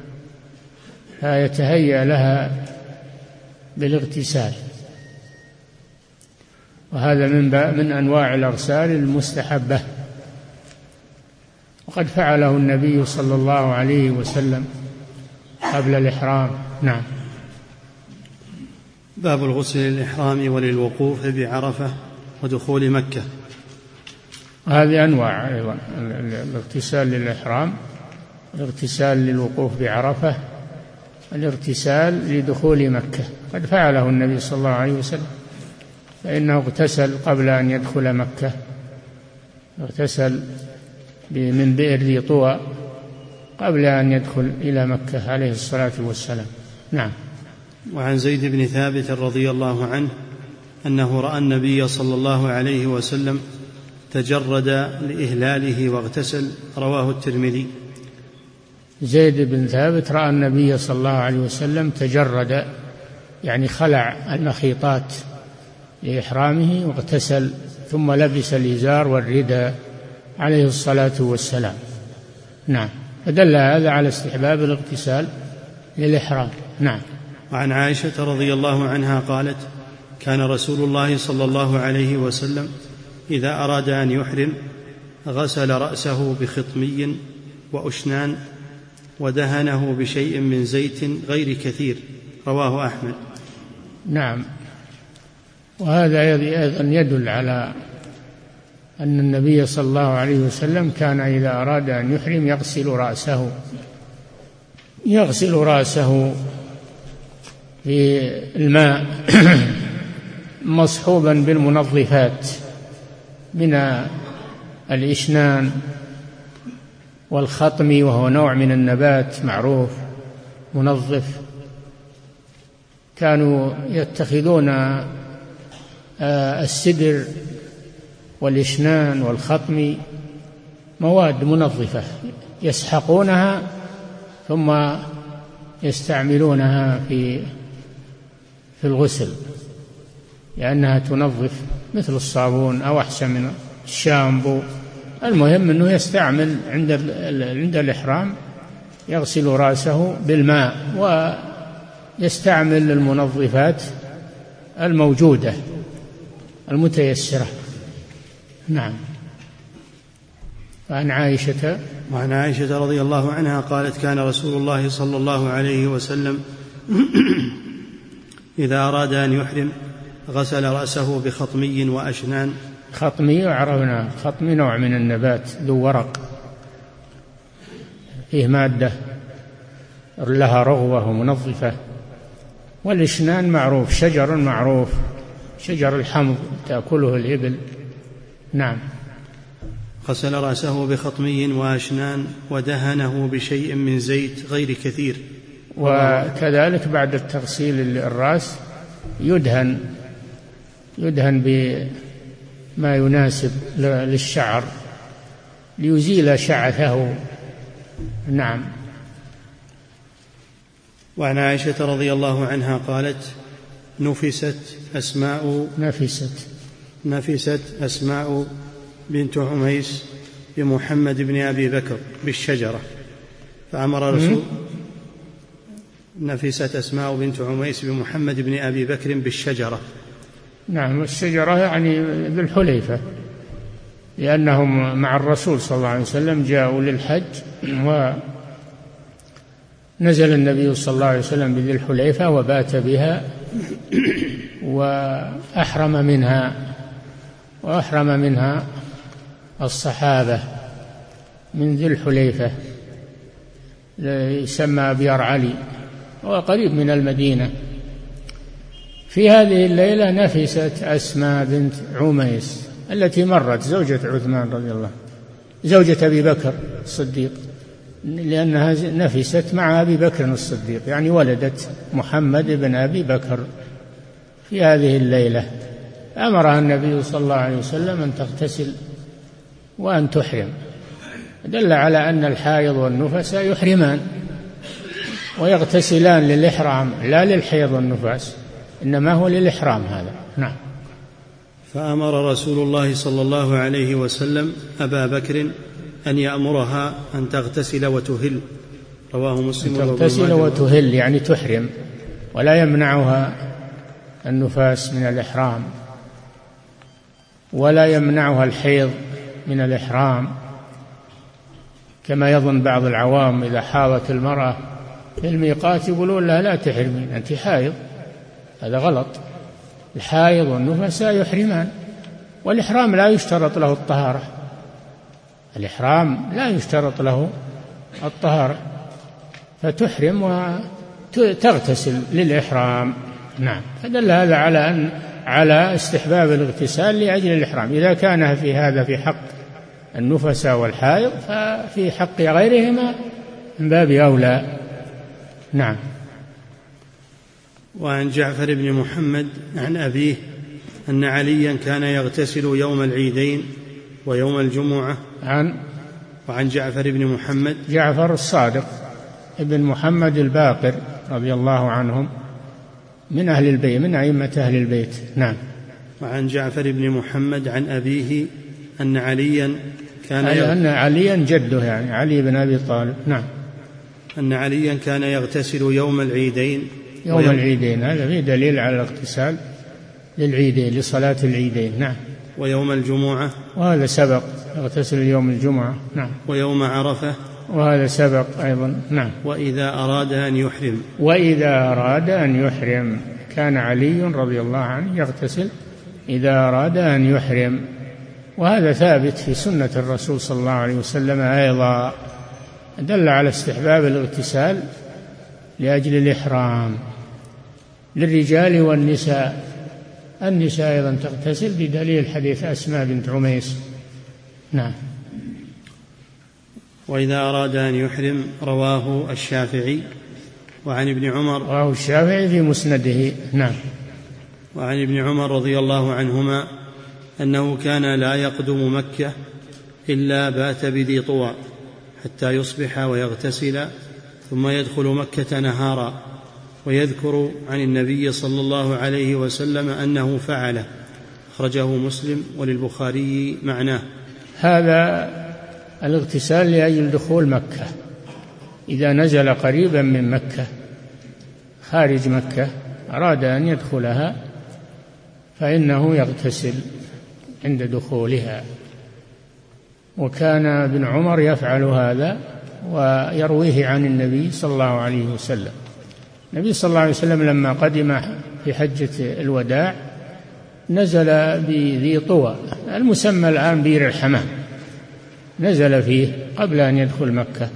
Speaker 2: فيتهيأ لها بالاغتسال، وهذا من من أنواع الأغسال المستحبة، وقد فعله النبي صلى الله عليه وسلم قبل الإحرام. نعم.
Speaker 1: باب الغسل للإحرام وللوقوف بعرفة ودخول مكة.
Speaker 2: هذه أنواع أيضا، الاغتسال للإحرام، الاغتسال للوقوف بعرفة، الاغتسال لدخول مكة، قد فعله النبي صلى الله عليه وسلم، فإنه اغتسل قبل أن يدخل مكة، اغتسل من بئر ذي طوى قبل أن يدخل إلى مكة عليه الصلاة والسلام. نعم.
Speaker 1: وعن زيد بن ثابت رضي الله عنه أنه رأى النبي صلى الله عليه وسلم تجرد لإهلاله واغتسل، رواه الترمذي.
Speaker 2: زيد بن ثابت رأى النبي صلى الله عليه وسلم تجرد، يعني خلع المخيطات لإحرامه واغتسل، ثم لبس الإزار والرداء عليه الصلاة والسلام. نعم. فدل هذا على استحباب الاغتسال للإحرام. نعم.
Speaker 1: وعن عائشة رضي الله عنها قالت: كان رسول الله صلى الله عليه وسلم إذا أراد أن يحرم غسل رأسه بخطمي وأشنان ودهنه بشيء من زيت غير كثير، رواه أحمد.
Speaker 2: نعم. وهذا أيضا يدل على أن النبي صلى الله عليه وسلم كان إذا أراد أن يحرم يغسل رأسه يغسل رأسه في الماء مصحوبا بالمنظفات من الإشنان والخطم، وهو نوع من النبات معروف منظف. كانوا يتخذون السدر والإشنان والخطم مواد منظفة يسحقونها ثم يستعملونها في في الغسل، لأنها تنظف مثل الصابون أو أحسن من الشامبو. المهم أنه يستعمل عند عند الإحرام يغسل رأسه بالماء ويستعمل المنظفات الموجودة المتيسرة. نعم. وعن عائشة
Speaker 1: وعن عائشة رضي الله عنها قالت: كان رسول الله صلى الله عليه وسلم إذا أراد أن يحرم غسل رأسه بخطمي وأشنان.
Speaker 2: خطمي عرفنا، خطمي نوع من النبات ذو ورق فيه مادة لها رغوة ومنظفة، والإشنان معروف، شجر معروف، شجر الحمض تأكله الإبل. نعم.
Speaker 1: غسل رأسه بخطمي وأشنان ودهنه بشيء من زيت غير كثير.
Speaker 2: وكذلك بعد التغسيل الرأس يدهن يدهن بما يناسب للشعر ليزيل شعثه. نعم.
Speaker 1: وعن عائشة رضي الله عنها قالت: نفست أسماء
Speaker 2: نفست
Speaker 1: نفست أسماء بنت عميس بمحمد بن أبي بكر بالشجرة فأمر رسول نفست أسماء بنت عميس بمحمد بن أبي بكر بالشجرة.
Speaker 2: نعم. الشجرة يعني بالحليفة، لأنهم مع الرسول صلى الله عليه وسلم جاءوا للحج، ونزل النبي صلى الله عليه وسلم بذي الحليفة وبات بها وأحرم منها وأحرم منها الصحابة من ذي الحليفة، يسمى أبيار علي وقريب من المدينة. في هذه الليلة نفست أسماء بنت عميس التي مرت، زوجة عثمان رضي الله، زوجة أبي بكر الصديق، لأنها نفست مع أبي بكر الصديق، يعني ولدت محمد بن أبي بكر في هذه الليلة. أمرها النبي صلى الله عليه وسلم أن تغتسل وأن تحرم، دل على أن الحائض والنفس يحرمان ويغتسلان للإحرام لا للحيض والنفاس، إنما هو للإحرام هذا. نعم.
Speaker 1: فأمر رسول الله صلى الله عليه وسلم أبا بكر أن يأمرها أن تغتسل وتهل، رواه مسلم.
Speaker 2: تغتسل وتهل يعني تحرم، ولا يمنعها النفاس من الإحرام ولا يمنعها الحيض من الإحرام، كما يظن بعض العوام إذا حاضت المرأة في الميقات يقولون لها لا تحرمين أنت حائض. هذا غلط. الحائض والنفساء يحرمان، والإحرام لا يشترط له الطهارة، الإحرام لا يشترط له الطهارة، فتحرم وتغتسل للإحرام. نعم. فدل هذا على أن على استحباب الاغتسال لأجل الإحرام. إذا كان في هذا في حق النفساء والحائض ففي حق غيرهما من باب أولى. نعم.
Speaker 1: وعن جعفر بن محمد عن أبيه أن عليا كان يغتسل يوم العيدين ويوم الجمعة.
Speaker 2: عن
Speaker 1: وعن جعفر بن محمد
Speaker 2: جعفر الصادق ابن محمد الباقر رضي الله عنهم من أهل البيت، من أئمة أهل البيت. نعم.
Speaker 1: وعن جعفر بن محمد عن أبيه أن عليا كان
Speaker 2: أي أن عليا جده يعني علي بن أبي طالب. نعم.
Speaker 1: أن عليا كان يغتسل يوم العيدين
Speaker 2: يوم العيدين، هذا فيه دليل على الاغتسال للعيدين لصلاة العيدين. نعم.
Speaker 1: ويوم الجمعة،
Speaker 2: وهذا سبق، يغتسل يوم الجمعة. نعم.
Speaker 1: ويوم عرفة،
Speaker 2: وهذا سبق أيضا. نعم.
Speaker 1: وإذا أراد أن يحرم
Speaker 2: وإذا أراد أن يحرم كان علي رضي الله عنه يغتسل إذا أراد أن يحرم، وهذا ثابت في سنة الرسول صلى الله عليه وسلم أيضا، دل على استحباب الاغتسال لأجل الإحرام للرجال والنساء. النساء أيضا تغتسل بدليل حديث أسماء بنت عميس. نعم.
Speaker 1: وإذا أراد أن يحرم رواه الشافعي. وعن ابن عمر
Speaker 2: رواه الشافعي في مسنده. نعم.
Speaker 1: وعن ابن عمر رضي الله عنهما أنه كان لا يقدم مكة إلا بات بذي طوى حتى يصبح ويغتسل ثم يدخل مكة نهارا، ويذكر عن النبي صلى الله عليه وسلم أنه فعله، أخرجه مسلم وللبخاري معناه.
Speaker 2: هذا الاغتسال لأجل دخول مكة، إذا نزل قريبا من مكة خارج مكة أراد أن يدخلها فإنه يغتسل عند دخولها. وكان ابن عمر يفعل هذا ويرويه عن النبي صلى الله عليه وسلم. النبي صلى الله عليه وسلم لما قدم في حجة الوداع نزل بذي طوى المسمى الآن بئر الحمام، نزل فيه قبل أن يدخل مكة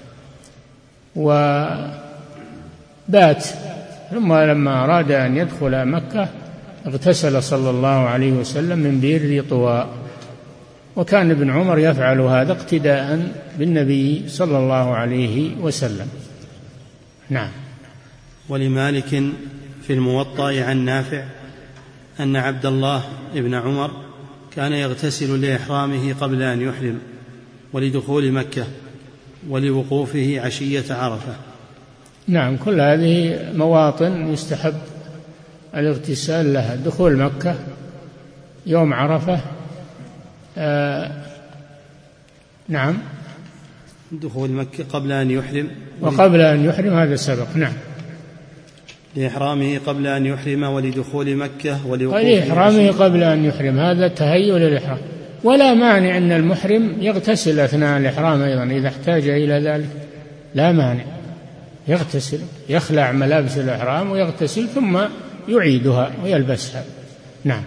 Speaker 2: وبات، ثم لما أراد أن يدخل مكة اغتسل صلى الله عليه وسلم من بئر ذي طوى. وكان ابن عمر يفعل هذا اقتداء بالنبي صلى الله عليه وسلم. نعم.
Speaker 1: ولمالك في الموطأ عن نافع أن عبد الله بن عمر كان يغتسل لإحرامه قبل أن يحرم ولدخول مكة ولوقوفه عشية عرفة.
Speaker 2: نعم، كل هذه مواطن يستحب الاغتسال لها. دخول مكة يوم عرفة، آه نعم،
Speaker 1: دخول مكة قبل أن يحرم
Speaker 2: وقبل أن يحرم هذا سبق. نعم،
Speaker 1: لإحرامه قبل أن يحرم ولدخول مكة ولوقوفه
Speaker 2: لإحرامه قبل أن يحرم، هذا تهيؤ للإحرام. ولا مانع أن المحرم يغتسل أثناء الإحرام أيضا إذا احتاج إلى ذلك، لا مانع، يغتسل، يخلع ملابس الإحرام ويغتسل ثم يعيدها ويلبسها. نعم.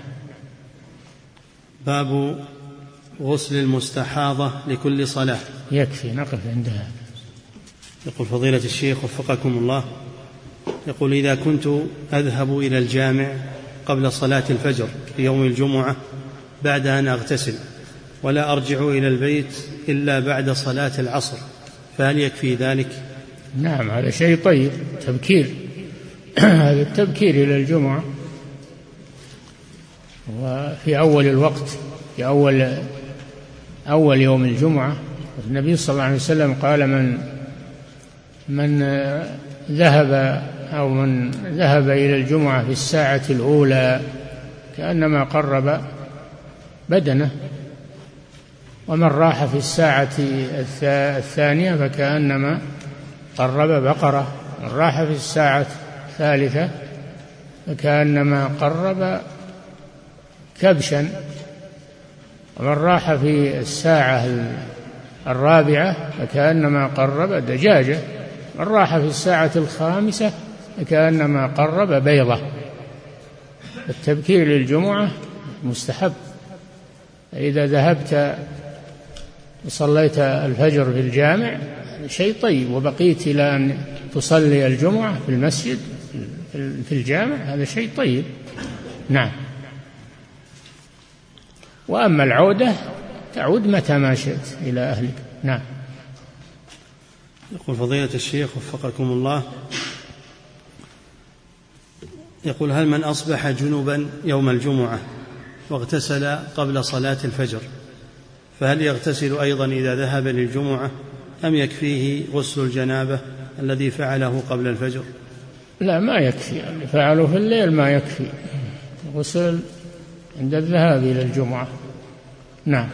Speaker 1: باب غسل المستحاضة لكل صلاة.
Speaker 2: يكفي نقف عندها.
Speaker 1: يقول فضيلة الشيخ وفقكم الله، يقول إذا كنت أذهب إلى الجامع قبل صلاة الفجر في يوم الجمعة بعد أن أغتسل ولا أرجع إلى البيت إلا بعد صلاة العصر، فهل يكفي ذلك؟
Speaker 2: نعم، هذا شيء طيب، تبكير هذا التبكير إلى الجمعة وفي أول الوقت، في أول أول يوم الجمعة. النبي صلى الله عليه وسلم قال من من ذهب أو من ذهب إلى الجمعة في الساعة الأولى كأنما قرب بدنه، ومن راح في الساعة الثانية فكأنما قرب بقرة، من راح في الساعة الثالثة فكأنما قرب كبشا، ومن راح في الساعة الرابعة فكأنما قرب دجاجة، من راح في الساعة الخامسة فكأنما قرب بيضة. التبكير للجمعة مستحب. إذا ذهبت وصليت الفجر في الجامع شيء طيب، وبقيت إلى أن تصلي الجمعة في المسجد في الجامع، هذا شيء طيب. نعم. وأما العودة تعود متى ما شئت إلى أهلك. نعم.
Speaker 1: يقول فضيلة الشيخ وفقكم الله، يقول هل من أصبح جنبا يوم الجمعة واغتسل قبل صلاة الفجر فهل يغتسل أيضا إذا ذهب للجمعة أم يكفيه غسل الجنابة الذي فعله قبل الفجر؟
Speaker 2: لا، ما يكفي، اللي فعله في الليل ما يكفي، غسل عند الذهاب إلى الجمعة. نعم.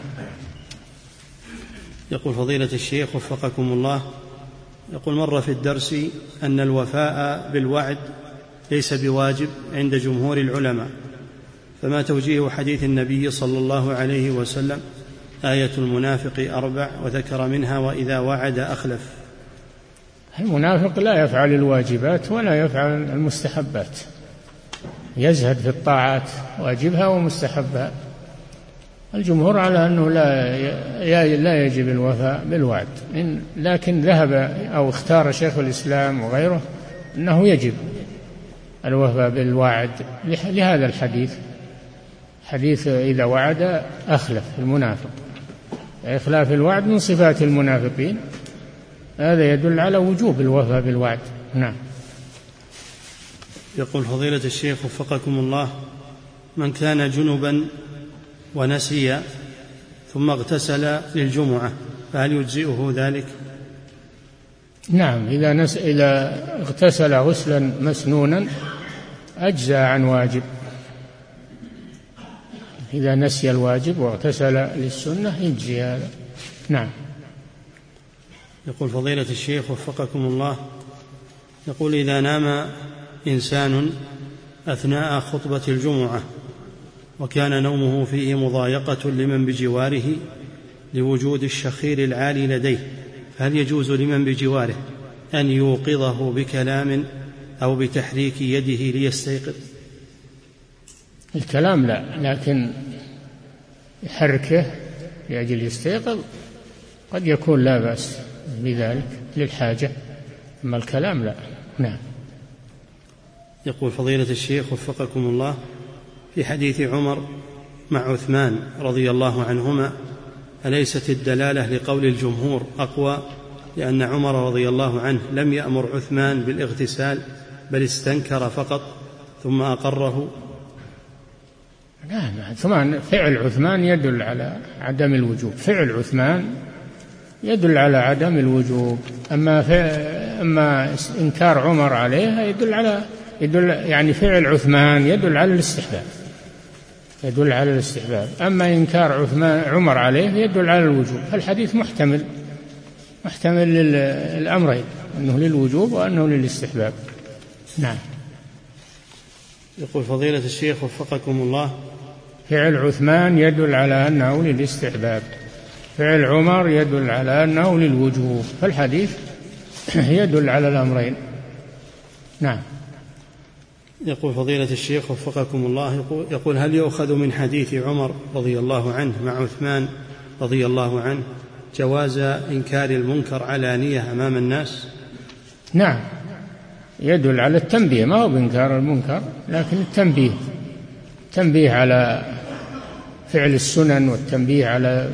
Speaker 1: يقول فضيلة الشيخ وفقكم الله، يقول مر في الدرس أن الوفاء بالوعد ليس بواجب عند جمهور العلماء، فما توجيه حديث النبي صلى الله عليه وسلم آية المنافق أربع وذكر منها وإذا وعد أخلف؟
Speaker 2: المنافق لا يفعل الواجبات ولا يفعل المستحبات، يزهد في الطاعات واجبها ومستحبها. الجمهور على أنه لا لا يجب الوفاء بالوعد، لكن ذهب أو اختار شيخ الإسلام وغيره أنه يجب الوفاء بالوعد لهذا الحديث، حديث إذا وعد أخلف المنافق. إخلاف الوعد من صفات المنافقين، هذا يدل على وجوب الوفاء بالوعد. نعم.
Speaker 1: يقول فضيلة الشيخ وفقكم الله، من كان جنبا ونسي ثم اغتسل للجمعة فهل يجزئه ذلك؟
Speaker 2: نعم، إذا, نس... إذا اغتسل غسلا مسنونا أجزى عن واجب، إذا نسي الواجب واغتسل للسنة يجزي هذا. نعم.
Speaker 1: يقول فضيلة الشيخ وفقكم الله، يقول إذا نام إنسان أثناء خطبة الجمعة وكان نومه فيه مضايقة لمن بجواره لوجود الشخير العالي لديه، فهل يجوز لمن بجواره أن يوقظه بكلام أو بتحريك يده ليستيقظ؟
Speaker 2: الكلام لا، لكن يحركه لأجل يستيقظ قد يكون لا بأس بذلك للحاجة، أما الكلام لا. نعم.
Speaker 1: يقول فضيلة الشيخ وفقكم الله، في حديث عمر مع عثمان رضي الله عنهما أليست الدلالة لقول الجمهور أقوى، لأن عمر رضي الله عنه لم يأمر عثمان بالاغتسال بل استنكر فقط ثم أقره؟
Speaker 2: نعم، ثم فعل عثمان يدل على عدم الوجوب، فعل عثمان يدل على عدم الوجوب، أما أما إنكار عمر عليها يدل على يدل يعني فعل عثمان يدل على الاستحباب، يدل على الاستحباب، أما إنكار عثمان عمر عليه يدل على الوجوب. فالحديث محتمل محتمل للأمرين، أنه للوجوب وأنه للاستحباب. نعم.
Speaker 1: يقول فضيلة الشيخ وفقكم الله،
Speaker 2: فعل عثمان يدل على أنه للاستحباب، فعل عمر يدل على أنه للوجوب، فالحديث يدل على الأمرين. نعم.
Speaker 1: يقول فضيلة الشيخ وفقكم الله، يقول, يقول هل يؤخذ من حديث عمر رضي الله عنه مع عثمان رضي الله عنه جواز إنكار المنكر علانية أمام الناس؟
Speaker 2: نعم، يدل على التنبيه، ما هو بإنكار المنكر لكن التنبيه، التنبيه على فعل السنن والتنبيه على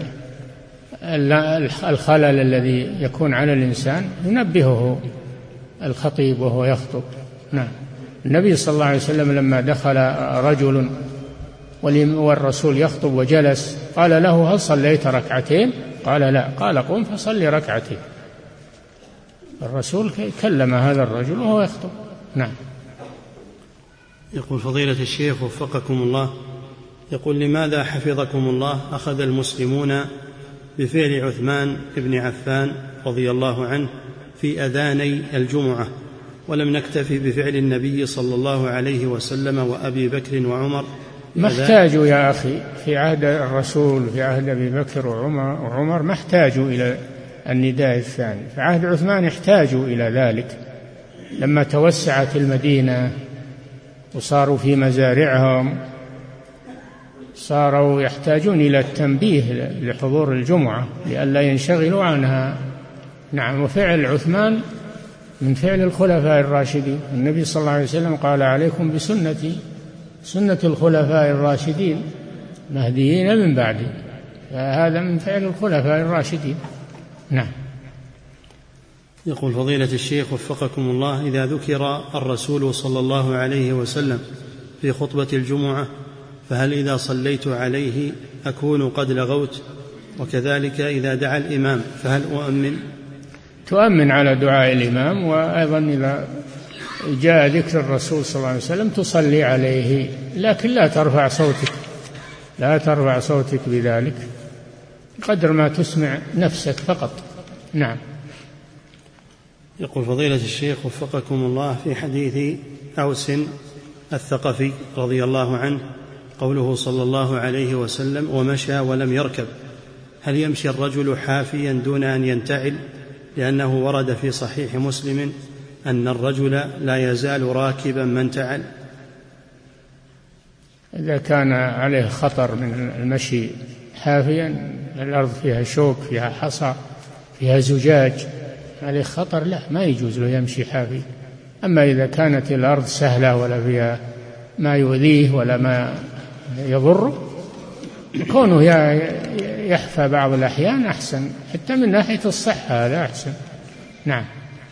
Speaker 2: الخلل الذي يكون على الإنسان ينبهه الخطيب وهو يخطب. نعم. النبي صلى الله عليه وسلم لما دخل رجل والرسول يخطب وجلس قال له هل صليت ركعتين؟ قال لا، قال قم فصلي ركعتين. الرسول كلم هذا الرجل وهو يخطب. نعم.
Speaker 1: يقول فضيلة الشيخ وفقكم الله، يقول لماذا حفظكم الله أخذ المسلمون بفعل عثمان بن عفان رضي الله عنه في أذاني الجمعة ولم نكتفي بفعل النبي صلى الله عليه وسلم وأبي بكر وعمر؟
Speaker 2: ما احتاجوا يا أخي في عهد الرسول في عهد أبي بكر وعمر, وعمر ما احتاجوا إلى النداء الثاني، في عهد عثمان احتاجوا إلى ذلك لما توسعت المدينة وصاروا في مزارعهم صاروا يحتاجون إلى التنبيه لحضور الجمعة لئلا ينشغلوا عنها. نعم. وفعل عثمان من فعل الخلفاء الراشدين، النبي صلى الله عليه وسلم قال عليكم بسنتي سنة الخلفاء الراشدين مهديين من بعدي، فهذا من فعل الخلفاء الراشدين. نعم.
Speaker 1: يقول فضيلة الشيخ وفقكم الله، إذا ذكر الرسول صلى الله عليه وسلم في خطبة الجمعة فهل إذا صليت عليه أكون قد لغوت؟ وكذلك إذا دعا الإمام فهل أؤمن؟
Speaker 2: تؤمن على دعاء الإمام، وأيضا إذا جاء ذكر الرسول صلى الله عليه وسلم تصلي عليه، لكن لا ترفع صوتك لا ترفع صوتك بذلك قدر ما تسمع نفسك فقط. نعم.
Speaker 1: يقول فضيلة الشيخ وفقكم الله، في حديث أوس الثقفي رضي الله عنه قوله صلى الله عليه وسلم ومشى ولم يركب، هل يمشي الرجل حافيا دون أن ينتعل؟ لأنه ورد في صحيح مسلم أن الرجل لا يزال راكبا ما انتعل.
Speaker 2: إذا كان عليه خطر من المشي حافيا، الأرض فيها شوك فيها حصى فيها زجاج عليه خطر، لا ما يجوز له يمشي حافي. أما إذا كانت الأرض سهلة ولا فيها ما يؤذيه ولا ما يضره، كونه يحفى بعض الأحيان أحسن، حتى من ناحية الصحة هذا أحسن. نعم.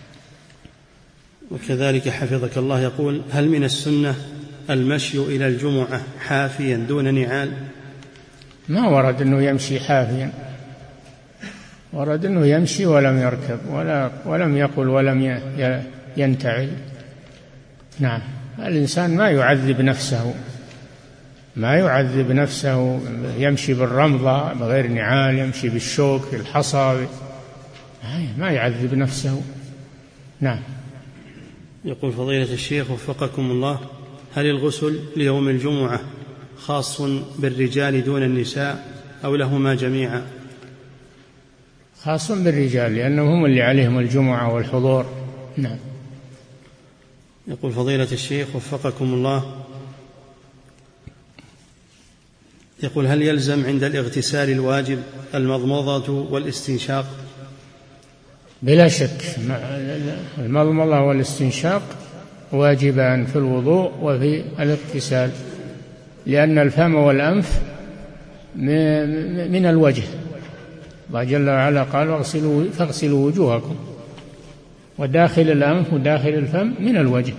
Speaker 1: وكذلك حفظك الله يقول هل من السنة المشي إلى الجمعة حافيا دون نعال؟
Speaker 2: ما ورد أنه يمشي حافيا، ورد أنه يمشي ولم يركب ولا ولم يقل ولم ينتعل. نعم. الإنسان ما يعذب نفسه ما يعذب نفسه يمشي بالرمضة بغير نعال، يمشي بالشوك الحصى، ما يعذب نفسه. نعم.
Speaker 1: يقول فضيلة الشيخ وفقكم الله، هل الغسل ليوم الجمعة خاص بالرجال دون النساء أو لهما جميعا؟
Speaker 2: خاص بالرجال لأنهم هم اللي عليهم الجمعة والحضور. نعم.
Speaker 1: يقول فضيلة الشيخ وفقكم الله، يقول: هل يلزم عند الاغتسال الواجب المضمضة والاستنشاق؟
Speaker 2: بلا شك المضمضة والاستنشاق واجبان في الوضوء وفي الاغتسال، لأن الفم والأنف من الوجه. الله جل وعلا قال: فاغسلوا وجوهكم، وداخل الأنف وداخل الفم من الوجه،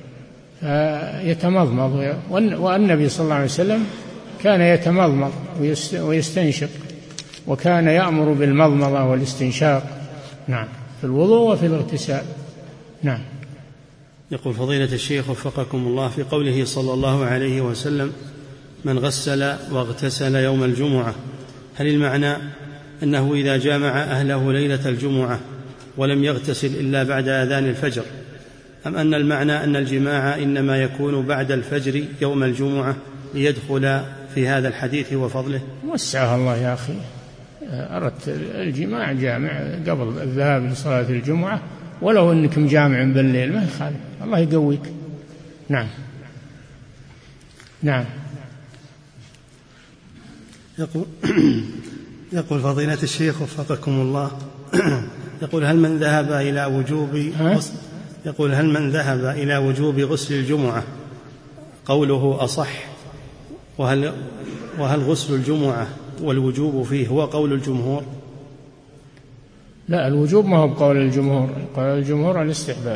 Speaker 2: فيتمضمض. والنبي صلى الله عليه وسلم كان يتمضمض ويستنشق، وكان يأمر بالمضمضة والاستنشاق نعم في الوضوء وفي الاغتسال. نعم.
Speaker 1: يقول: فضيلة الشيخ وفقكم الله، في قوله صلى الله عليه وسلم: من غسل واغتسل يوم الجمعة، هل المعنى أنه إذا جامع أهله ليلة الجمعة ولم يغتسل إلا بعد أذان الفجر، أم أن المعنى أن الجماع إنما يكون بعد الفجر يوم الجمعة ليدخل في هذا الحديث وفضله؟
Speaker 2: وسعها الله يا أخي، أردت الجماع جامع قبل الذهاب لصلاة الجمعة، ولو أنك مجامع بالليل ما يخالف، الله يقويك. نعم. نعم.
Speaker 1: يقول, يقول فضيلة الشيخ وفقكم الله، يقول: هل من ذهب إلى وجوب غسل يقول هل من ذهب إلى وجوب غسل الجمعة قوله أصح، وهل, وهل غسل الجمعة والوجوب فيه هو قول الجمهور؟
Speaker 2: لا، الوجوب ما هو بقول الجمهور، قول الجمهور الاستحباب،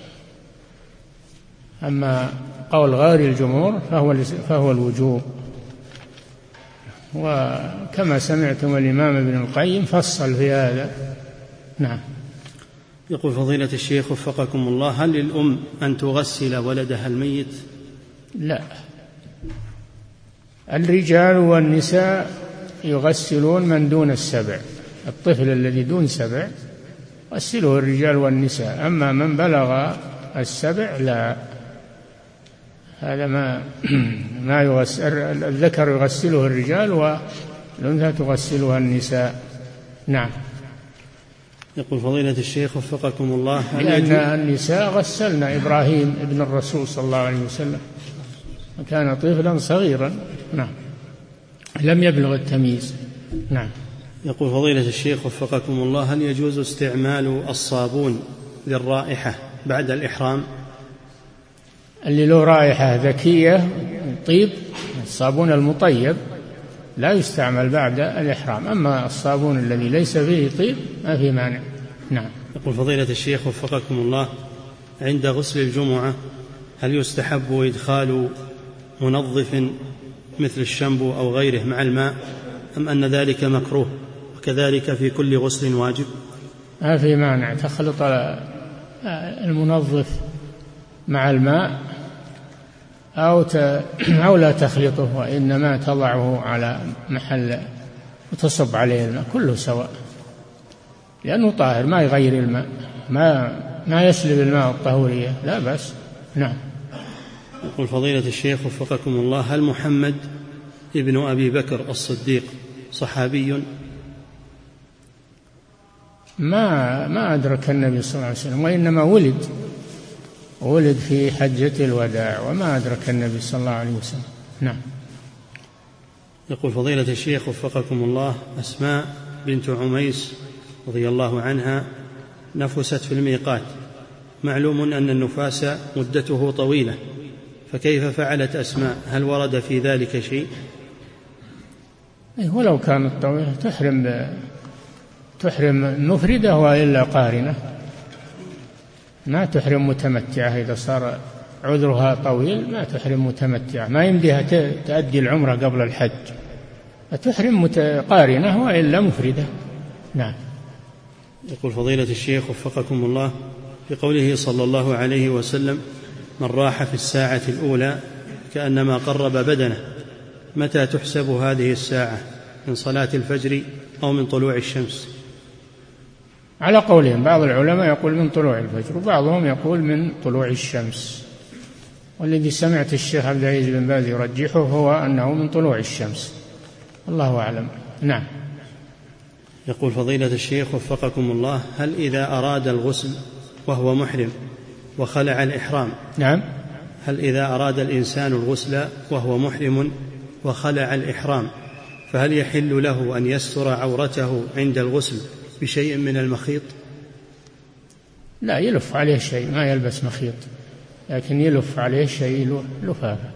Speaker 2: أما قول غير الجمهور فهو, فهو الوجوب. وكما سمعتم الإمام ابن القيم فصل في هذا. نعم.
Speaker 1: يقول: فضيلة الشيخ وفقكم الله، هل للأم أن تغسل ولدها الميت؟
Speaker 2: لا، الرجال والنساء يغسلون من دون السبع، الطفل الذي دون سبع غسله الرجال والنساء، أما من بلغ السبع لا، هذا ما ما يغسل. الذكر يغسله الرجال والأنثى تغسلها النساء. نعم.
Speaker 1: يقول: فضيلة الشيخ وفقكم الله،
Speaker 2: لأن النساء غسلن إبراهيم ابن الرسول صلى الله عليه وسلم، وكان طفلا صغيرا نعم لم يبلغ التمييز. نعم.
Speaker 1: يقول: فضيلة الشيخ وفقكم الله، هل يجوز استعمال الصابون للرائحة بعد الإحرام؟
Speaker 2: اللي له رائحة ذكية طيب، الصابون المطيب لا يستعمل بعد الإحرام، أما الصابون الذي ليس فيه طيب ما في مانع. نعم.
Speaker 1: يقول: فضيلة الشيخ وفقكم الله، عند غسل الجمعة هل يستحب إدخال منظف مثل الشامبو أو غيره مع الماء، أم أن ذلك مكروه، وكذلك في كل غسل واجب؟
Speaker 2: ما في مانع تخلط المنظف مع الماء أو, ت... أو لا تخلطه، وإنما تضعه على محل وتصب عليه الماء، كله سواء، لأنه طاهر ما يغير الماء، ما ما يسلب الماء الطهورية، لا بأس. نعم.
Speaker 1: يقول: فضيلة الشيخ وفقكم الله، هل محمد ابن أبي بكر الصديق صحابي؟
Speaker 2: ما ما أدرك النبي صلى الله عليه وسلم، وإنما ولد ولد في حجة الوداع، وما أدرك النبي صلى الله عليه وسلم. نعم.
Speaker 1: يقول: فضيلة الشيخ وفقكم الله، أسماء بنت عميس رضي الله عنها نفست في الميقات، معلوم أن النفاس مدته طويلة، فكيف فعلت أسماء؟ هل ورد في ذلك شيء؟
Speaker 2: ولو كانت طويلة تحرم تحرم مفردة وإلا قارنة، ما تحرم متمتعة. إذا صار عذرها طويل ما تحرم متمتعة، ما يمديها تأدي العمرة قبل الحج، فتحرم قارنة وإلا مفردة. نعم.
Speaker 1: يقول: فضيلة الشيخ وفقكم الله، في قوله صلى الله عليه وسلم: من راح في الساعة الأولى كأنما قرب بدنه، متى تحسب هذه الساعة؟ من صلاة الفجر أو من طلوع الشمس؟
Speaker 2: على قولهم، بعض العلماء يقول من طلوع الفجر، وبعضهم يقول من طلوع الشمس، والذي سمعت الشيخ عبد العزيز بن باز يرجحه هو أنه من طلوع الشمس، الله أعلم. نعم.
Speaker 1: يقول: فضيلة الشيخ وفقكم الله، هل إذا أراد الغسل وهو محرم وخلع الإحرام،
Speaker 2: نعم،
Speaker 1: هل إذا أراد الإنسان الغسل وهو محرم وخلع الإحرام، فهل يحل له أن يستر عورته عند الغسل بشيء من المخيط؟
Speaker 2: لا، يلف عليه شيء، ما يلبس مخيط، لكن يلف عليه شيء لفافة،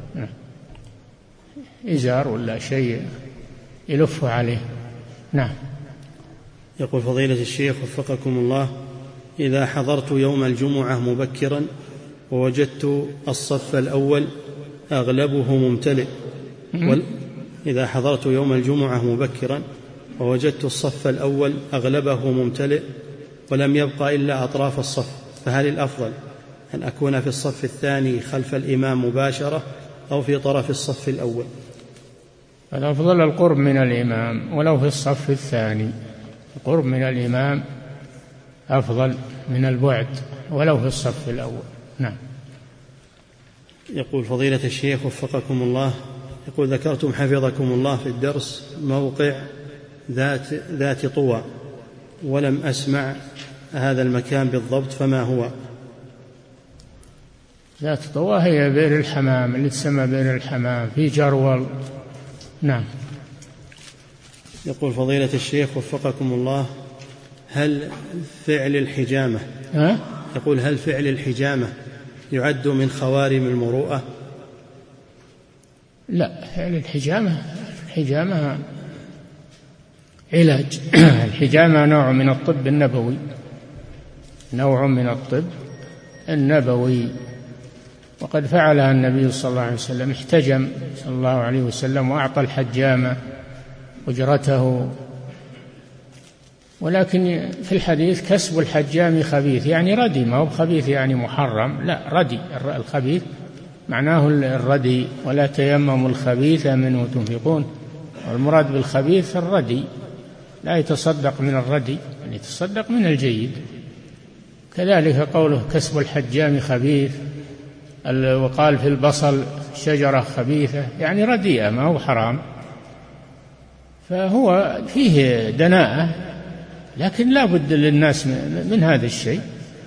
Speaker 2: إزار ولا شيء يلفه عليه. نعم.
Speaker 1: يقول فضيلة الشيخ وفقكم الله: إذا حضرت يوم الجمعة مبكرا ووجدت الصف الأول أغلبه ممتلئ وال... إذا حضرت يوم الجمعة مبكرا ووجدت الصف الأول أغلبه ممتلئ ولم يبقى إلا أطراف الصف، فهل الأفضل أن أكون في الصف الثاني خلف الإمام مباشرة أو في طرف الصف الأول؟
Speaker 2: الأفضل القرب من الإمام ولو في الصف الثاني، القرب من الإمام أفضل من البعد ولو في الصف الأول. نعم.
Speaker 1: يقول فضيلة الشيخ وفقكم الله: يقول ذكرتم حفظكم الله في الدرس موقع ذات, ذات طوى، ولم أسمع هذا المكان بالضبط، فما هو؟
Speaker 2: ذات طوى هي بئر الحمام اللي تسمى بئر الحمام في جرول. نعم.
Speaker 1: يقول فضيلة الشيخ وفقكم الله: هل فعل الحجامة
Speaker 2: ها؟
Speaker 1: يقول هل فعل الحجامة يعد من خوارم المروءة؟
Speaker 2: لا، فعل الحجامة الحجامة علاج. الحجامة نوع من الطب النبوي، نوع من الطب النبوي، وقد فعلها النبي صلى الله عليه وسلم، احتجم صلى الله عليه وسلم وأعطى الحجامة أجرته. ولكن في الحديث كسب الحجام خبيث، يعني ردي، ما هو بخبيث يعني محرم، لا، ردي. الخبيث معناه الردي، ولا تيمموا الخبيث منه تنفقون، والمراد بالخبيث الردي، لا يتصدق من الردي، يعني يتصدق من الجيد. كذلك قوله كسب الحجام خبيث، وقال في البصل شجرة خبيثة، يعني رديئة، ما هو حرام، فهو فيه دناءة، لكن لا بد للناس من هذا الشيء،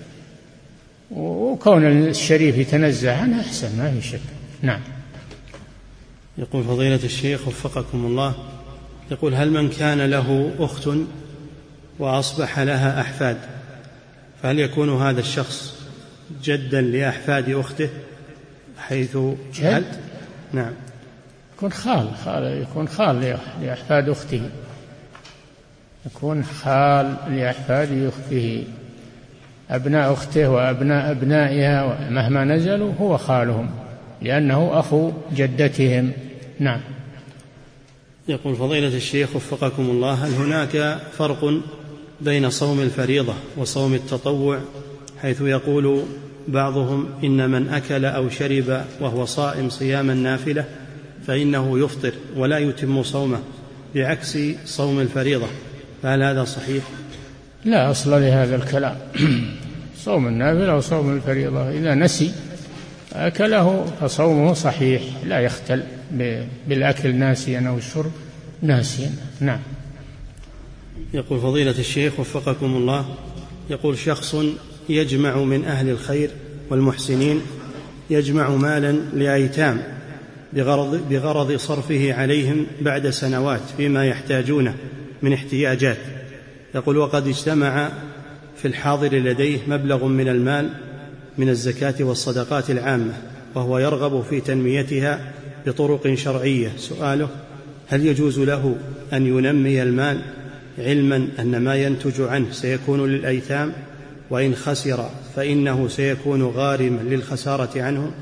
Speaker 2: وكون الشريف يتنزه عنه أحسن، ما في شك. نعم.
Speaker 1: يقول فضيلة الشيخ وفقكم الله: يقول هل من كان له أخت وأصبح لها أحفاد، فهل يكون هذا الشخص جدا لأحفاد أخته حيث
Speaker 2: جد؟
Speaker 1: نعم.
Speaker 2: يكون خال, خال يكون خال لأحفاد أخته، يكون خال لأحفاد أخته، أبناء أخته وأبناء أبنائها مهما نزلوا هو خالهم، لأنه أخو جدتهم. نعم.
Speaker 1: يقول فضيلة الشيخ وفقكم الله: هل هناك فرق بين صوم الفريضة وصوم التطوع، حيث يقول بعضهم إن من أكل أو شرب وهو صائم صيام النافلة فإنه يفطر ولا يتم صومه بعكس صوم الفريضة، فهل هذا صحيح؟
Speaker 2: لا أصل لهذا الكلام. صوم النافلة وصوم الفريضة إذا نسي أكله فصومه صحيح، لا يختل بالأكل ناسيا أو الشرب ناسيا. نعم.
Speaker 1: يقول فضيلة الشيخ وفقكم الله: يقول شخص يجمع من أهل الخير والمحسنين، يجمع مالا لأيتام بغرض, بغرض صرفه عليهم بعد سنوات فيما يحتاجونه من احتياجات. يقول وقد اجتمع في الحاضر لديه مبلغ من المال من الزكاة والصدقات العامة، وهو يرغب في تنميتها بطرق شرعية. سؤاله: هل يجوز له أن ينمي المال علما أن ما ينتج عنه سيكون للأيتام، وإن خسر فإنه سيكون غارما للخسارة عنه؟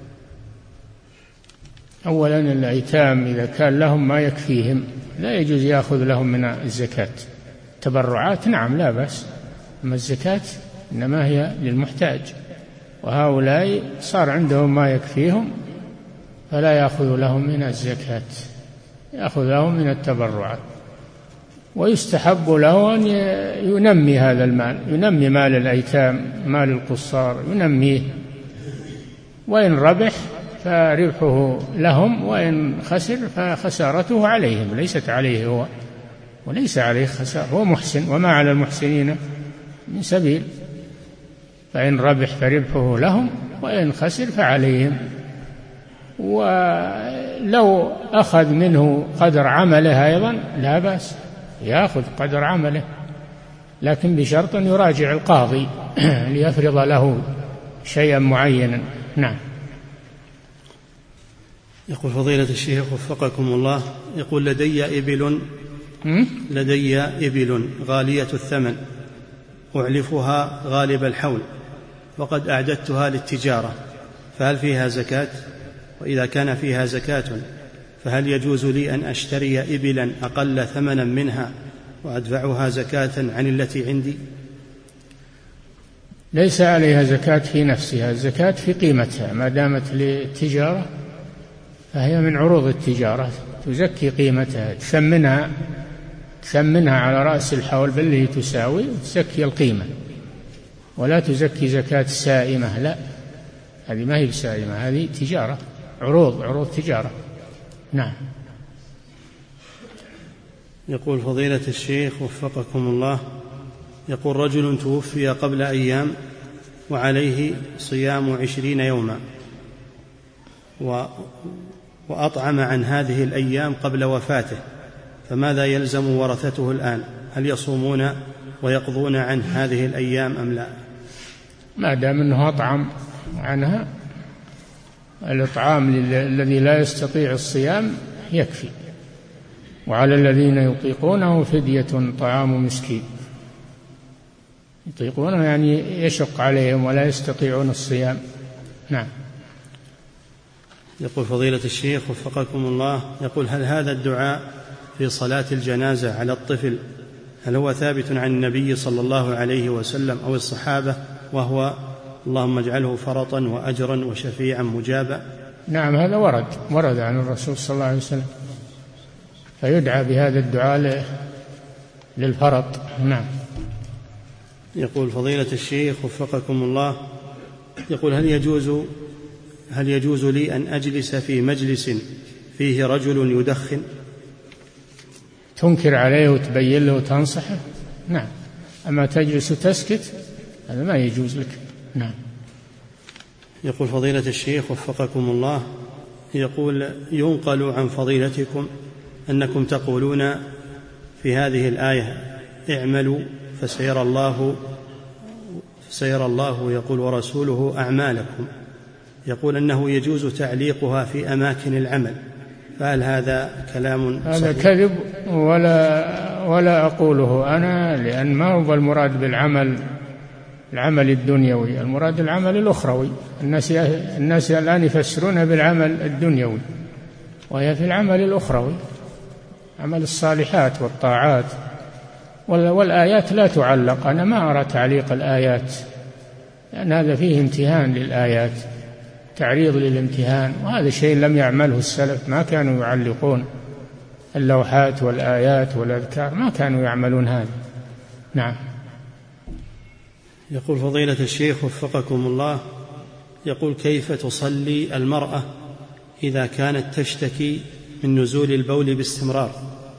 Speaker 2: أولا الأيتام إذا كان لهم ما يكفيهم لا يجوز يأخذ لهم من الزكاة. تبرعات نعم لا بأس، أما الزكاة إنما هي للمحتاج، وهؤلاء صار عندهم ما يكفيهم فلا يأخذ لهم من الزكاة، يأخذ لهم من التبرعات. ويستحب له أن ينمي هذا المال، ينمي مال الأيتام، مال القصار ينميه، وإن ربح فربحه لهم، وإن خسر فخسارته عليهم، ليست عليه هو، وليس عليه خسارة، هو محسن وما على المحسنين من سبيل. فإن ربح فربحه لهم، وإن خسر فعليهم. و لو أخذ منه قدر عمله أيضا لا بأس، يأخذ قدر عمله، لكن بشرط أن يراجع القاضي ليفرض له شيئا معينا. نعم.
Speaker 1: يقول فضيلة الشيخ وفقكم الله، يقول لدي إبل لدي إبل غالية الثمن أعلفها غالب الحول وقد أعددتها للتجارة، فهل فيها زكاة؟ وإذا كان فيها زكاة فهل يجوز لي أن أشتري إبلا أقل ثمنا منها وأدفعها زكاة عن التي عندي؟
Speaker 2: ليس عليها زكاة في نفسها، الزكاة في قيمتها، ما دامت للتجارة فهي من عروض التجارة، تزكي قيمتها، تثمنها تثمنها على رأس الحول باللي تساوي، وتزكي القيمة، ولا تزكي زكاة سائمة، لا، هذه ما هي بسائمة، هذه تجارة، عروض عروض تجارة. نعم.
Speaker 1: يقول فضيلة الشيخ وفقكم الله، يقول رجل توفي قبل أيام وعليه صيام عشرين يوما و وأطعم عن هذه الأيام قبل وفاته، فماذا يلزم ورثته الآن؟ هل يصومون ويقضون عن هذه الأيام أم لا؟
Speaker 2: ما دام أنه أطعم عنها، الإطعام الذي لا يستطيع الصيام يكفي، وعلى الذين يطيقونه فدية طعام مسكين، يطيقونه يعني يشق عليهم ولا يستطيعون الصيام. نعم.
Speaker 1: يقول فضيلة الشيخ وفقكم الله، يقول هل هذا الدعاء في صلاة الجنازة على الطفل هل هو ثابت عن النبي صلى الله عليه وسلم أو الصحابة، وهو اللهم اجعله فرطا وأجرا وشفيعا مجابا؟
Speaker 2: نعم، هذا ورد ورد عن الرسول صلى الله عليه وسلم، فيدعى بهذا الدعاء للفرط. نعم.
Speaker 1: يقول فضيلة الشيخ وفقكم الله، يقول هل يجوز هل يجوز لي أن أجلس في مجلس فيه رجل يدخن؟
Speaker 2: تنكر عليه وتبين له وتنصحه؟ نعم. أما تجلس وتسكت هذا ما يجوز لك. نعم.
Speaker 1: يقول فضيلة الشيخ وفقكم الله، يقول ينقل عن فضيلتكم أنكم تقولون في هذه الآية اعملوا فسيرى الله فسيرى الله يقول ورسوله أعمالكم، يقول أنه يجوز تعليقها في أماكن العمل، فهل هذا كلام صحيح؟
Speaker 2: هذا كذب ولا ولا أقوله أنا، لأن ما هو المراد بالعمل العمل الدنيوي، المراد العمل الأخروي. الناس الناس الآن يفسرونها بالعمل الدنيوي، وهي في العمل الأخروي، عمل الصالحات والطاعات، والآيات لا تعلق. أنا ما أرى تعليق الآيات، لأن هذا فيه امتهان للآيات، تعريض للامتهان، وهذا شيء لم يعمله السلف، ما كانوا يعلقون اللوحات والآيات والأذكار، ما كانوا يعملون هذا. نعم.
Speaker 1: يقول فضيلة الشيخ وفقكم الله، يقول كيف تصلي المرأة إذا كانت تشتكي من نزول البول باستمرار؟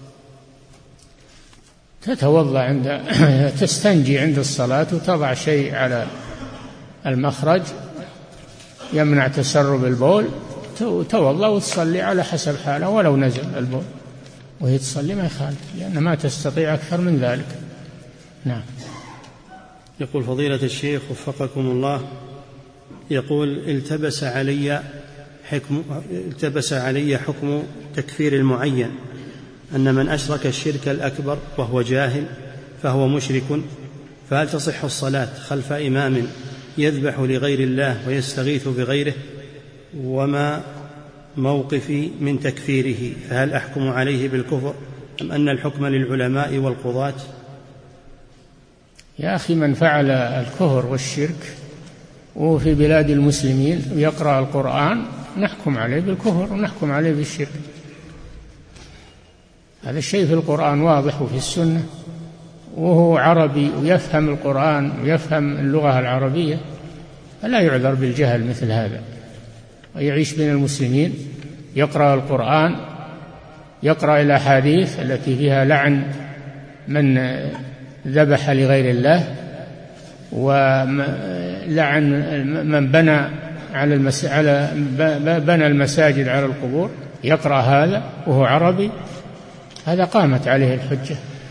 Speaker 2: تتوضأ عند تستنجي عند الصلاة وتضع شيء على المخرج يمنع تسرب البول، توضأ وتصلي على حسب حالها، ولو نزل البول وهي تصلي ما يخالف، لأن ما تستطيع أكثر من ذلك. نعم.
Speaker 1: يقول فضيلة الشيخ وفقكم الله، يقول التبس علي حكم التبس علي حكم تكفير المعين، أن من أشرك الشرك الأكبر وهو جاهل فهو مشرك، فهل تصح الصلاة خلف إمام يذبح لغير الله ويستغيث بغيره؟ وما موقفي من تكفيره؟ فهل أحكم عليه بالكفر أم أن الحكم للعلماء والقضاة؟
Speaker 2: يا أخي، من فعل الكفر والشرك وهو في بلاد المسلمين ويقرأ القرآن نحكم عليه بالكفر ونحكم عليه بالشرك. هذا الشيء في القرآن واضح وفي السنة، وهو عربي ويفهم القرآن ويفهم اللغة العربية، فلا يعذر بالجهل مثل هذا، ويعيش بين المسلمين يقرأ القرآن، يقرأ الأحاديث التي فيها لعن من ذبح لغير الله، ولعن من بنى على المس... على بنى المساجد على القبور، يقرأ هذا وهو عربي هذا قامت عليه الحجة،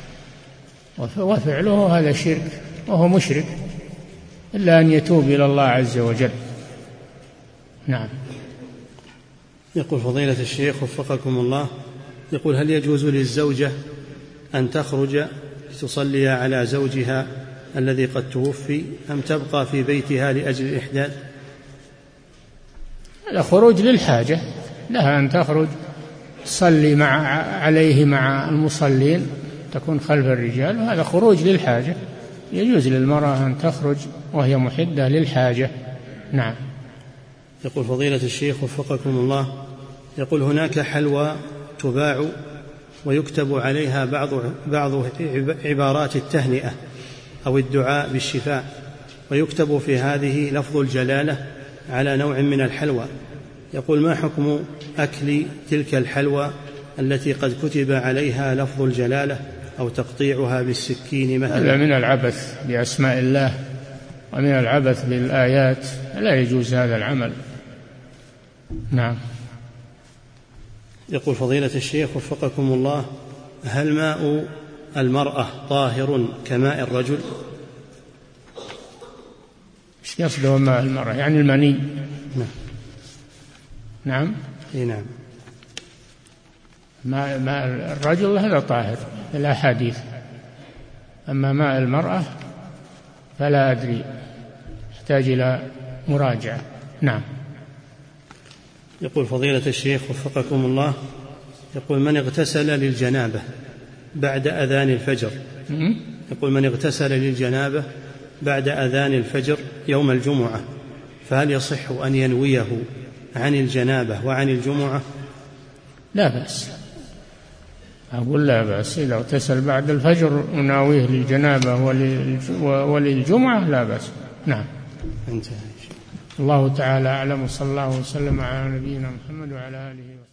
Speaker 2: وفعله هذا شرك وهو مشرك، إلا أن يتوب إلى الله عز وجل. نعم.
Speaker 1: يقول فضيلة الشيخ وفقكم الله، يقول هل يجوز للزوجة أن تخرج لتصلي على زوجها الذي قد توفي أم تبقى في بيتها لأجل الإحداث؟
Speaker 2: الخروج للحاجة، لها أن تخرج تصلي مع عليه مع المصلين، تكون خلف الرجال، وهذا خروج للحاجة، يجوز للمرأة أن تخرج وهي محدة للحاجة. نعم.
Speaker 1: يقول فضيلة الشيخ وفقكم الله، يقول هناك حلوى تباع ويكتب عليها بعض بعض عبارات التهنئة أو الدعاء بالشفاء، ويكتب في هذه لفظ الجلالة على نوع من الحلوى، يقول ما حكم أكل تلك الحلوى التي قد كتب عليها لفظ الجلالة أو تقطيعها بالسكين مثلا؟
Speaker 2: هذا من العبث بأسماء الله ومن العبث بالآيات، لا يجوز هذا العمل. نعم.
Speaker 1: يقول فضيلة الشيخ وفقكم الله، هل ماء المرأة طاهر كماء الرجل؟
Speaker 2: ايش قصده ماء المرأة؟ يعني المني؟
Speaker 1: نعم.
Speaker 2: نعم.
Speaker 1: اي نعم.
Speaker 2: ماء ماء الرجل هذا طاهر في الأحاديث، أما ماء المرأة فلا أدري، يحتاج إلى مراجعة. نعم.
Speaker 1: يقول فضيلة الشيخ وفقكم الله، يقول من اغتسل للجنابة بعد أذان الفجر، يقول من اغتسل للجنابة بعد أذان الفجر يوم الجمعة، فهل يصح أن ينويه عن الجنابة وعن الجمعة؟
Speaker 2: لا بأس، أقول لا بأس، إذا اغتسل بعد الفجر وناويه للجنابة وللجمعة لا بأس. نعم.
Speaker 1: انتهى.
Speaker 2: الله تعالى أعلم، وصلى الله وسلم على نبينا محمد وعلى آله وسلم.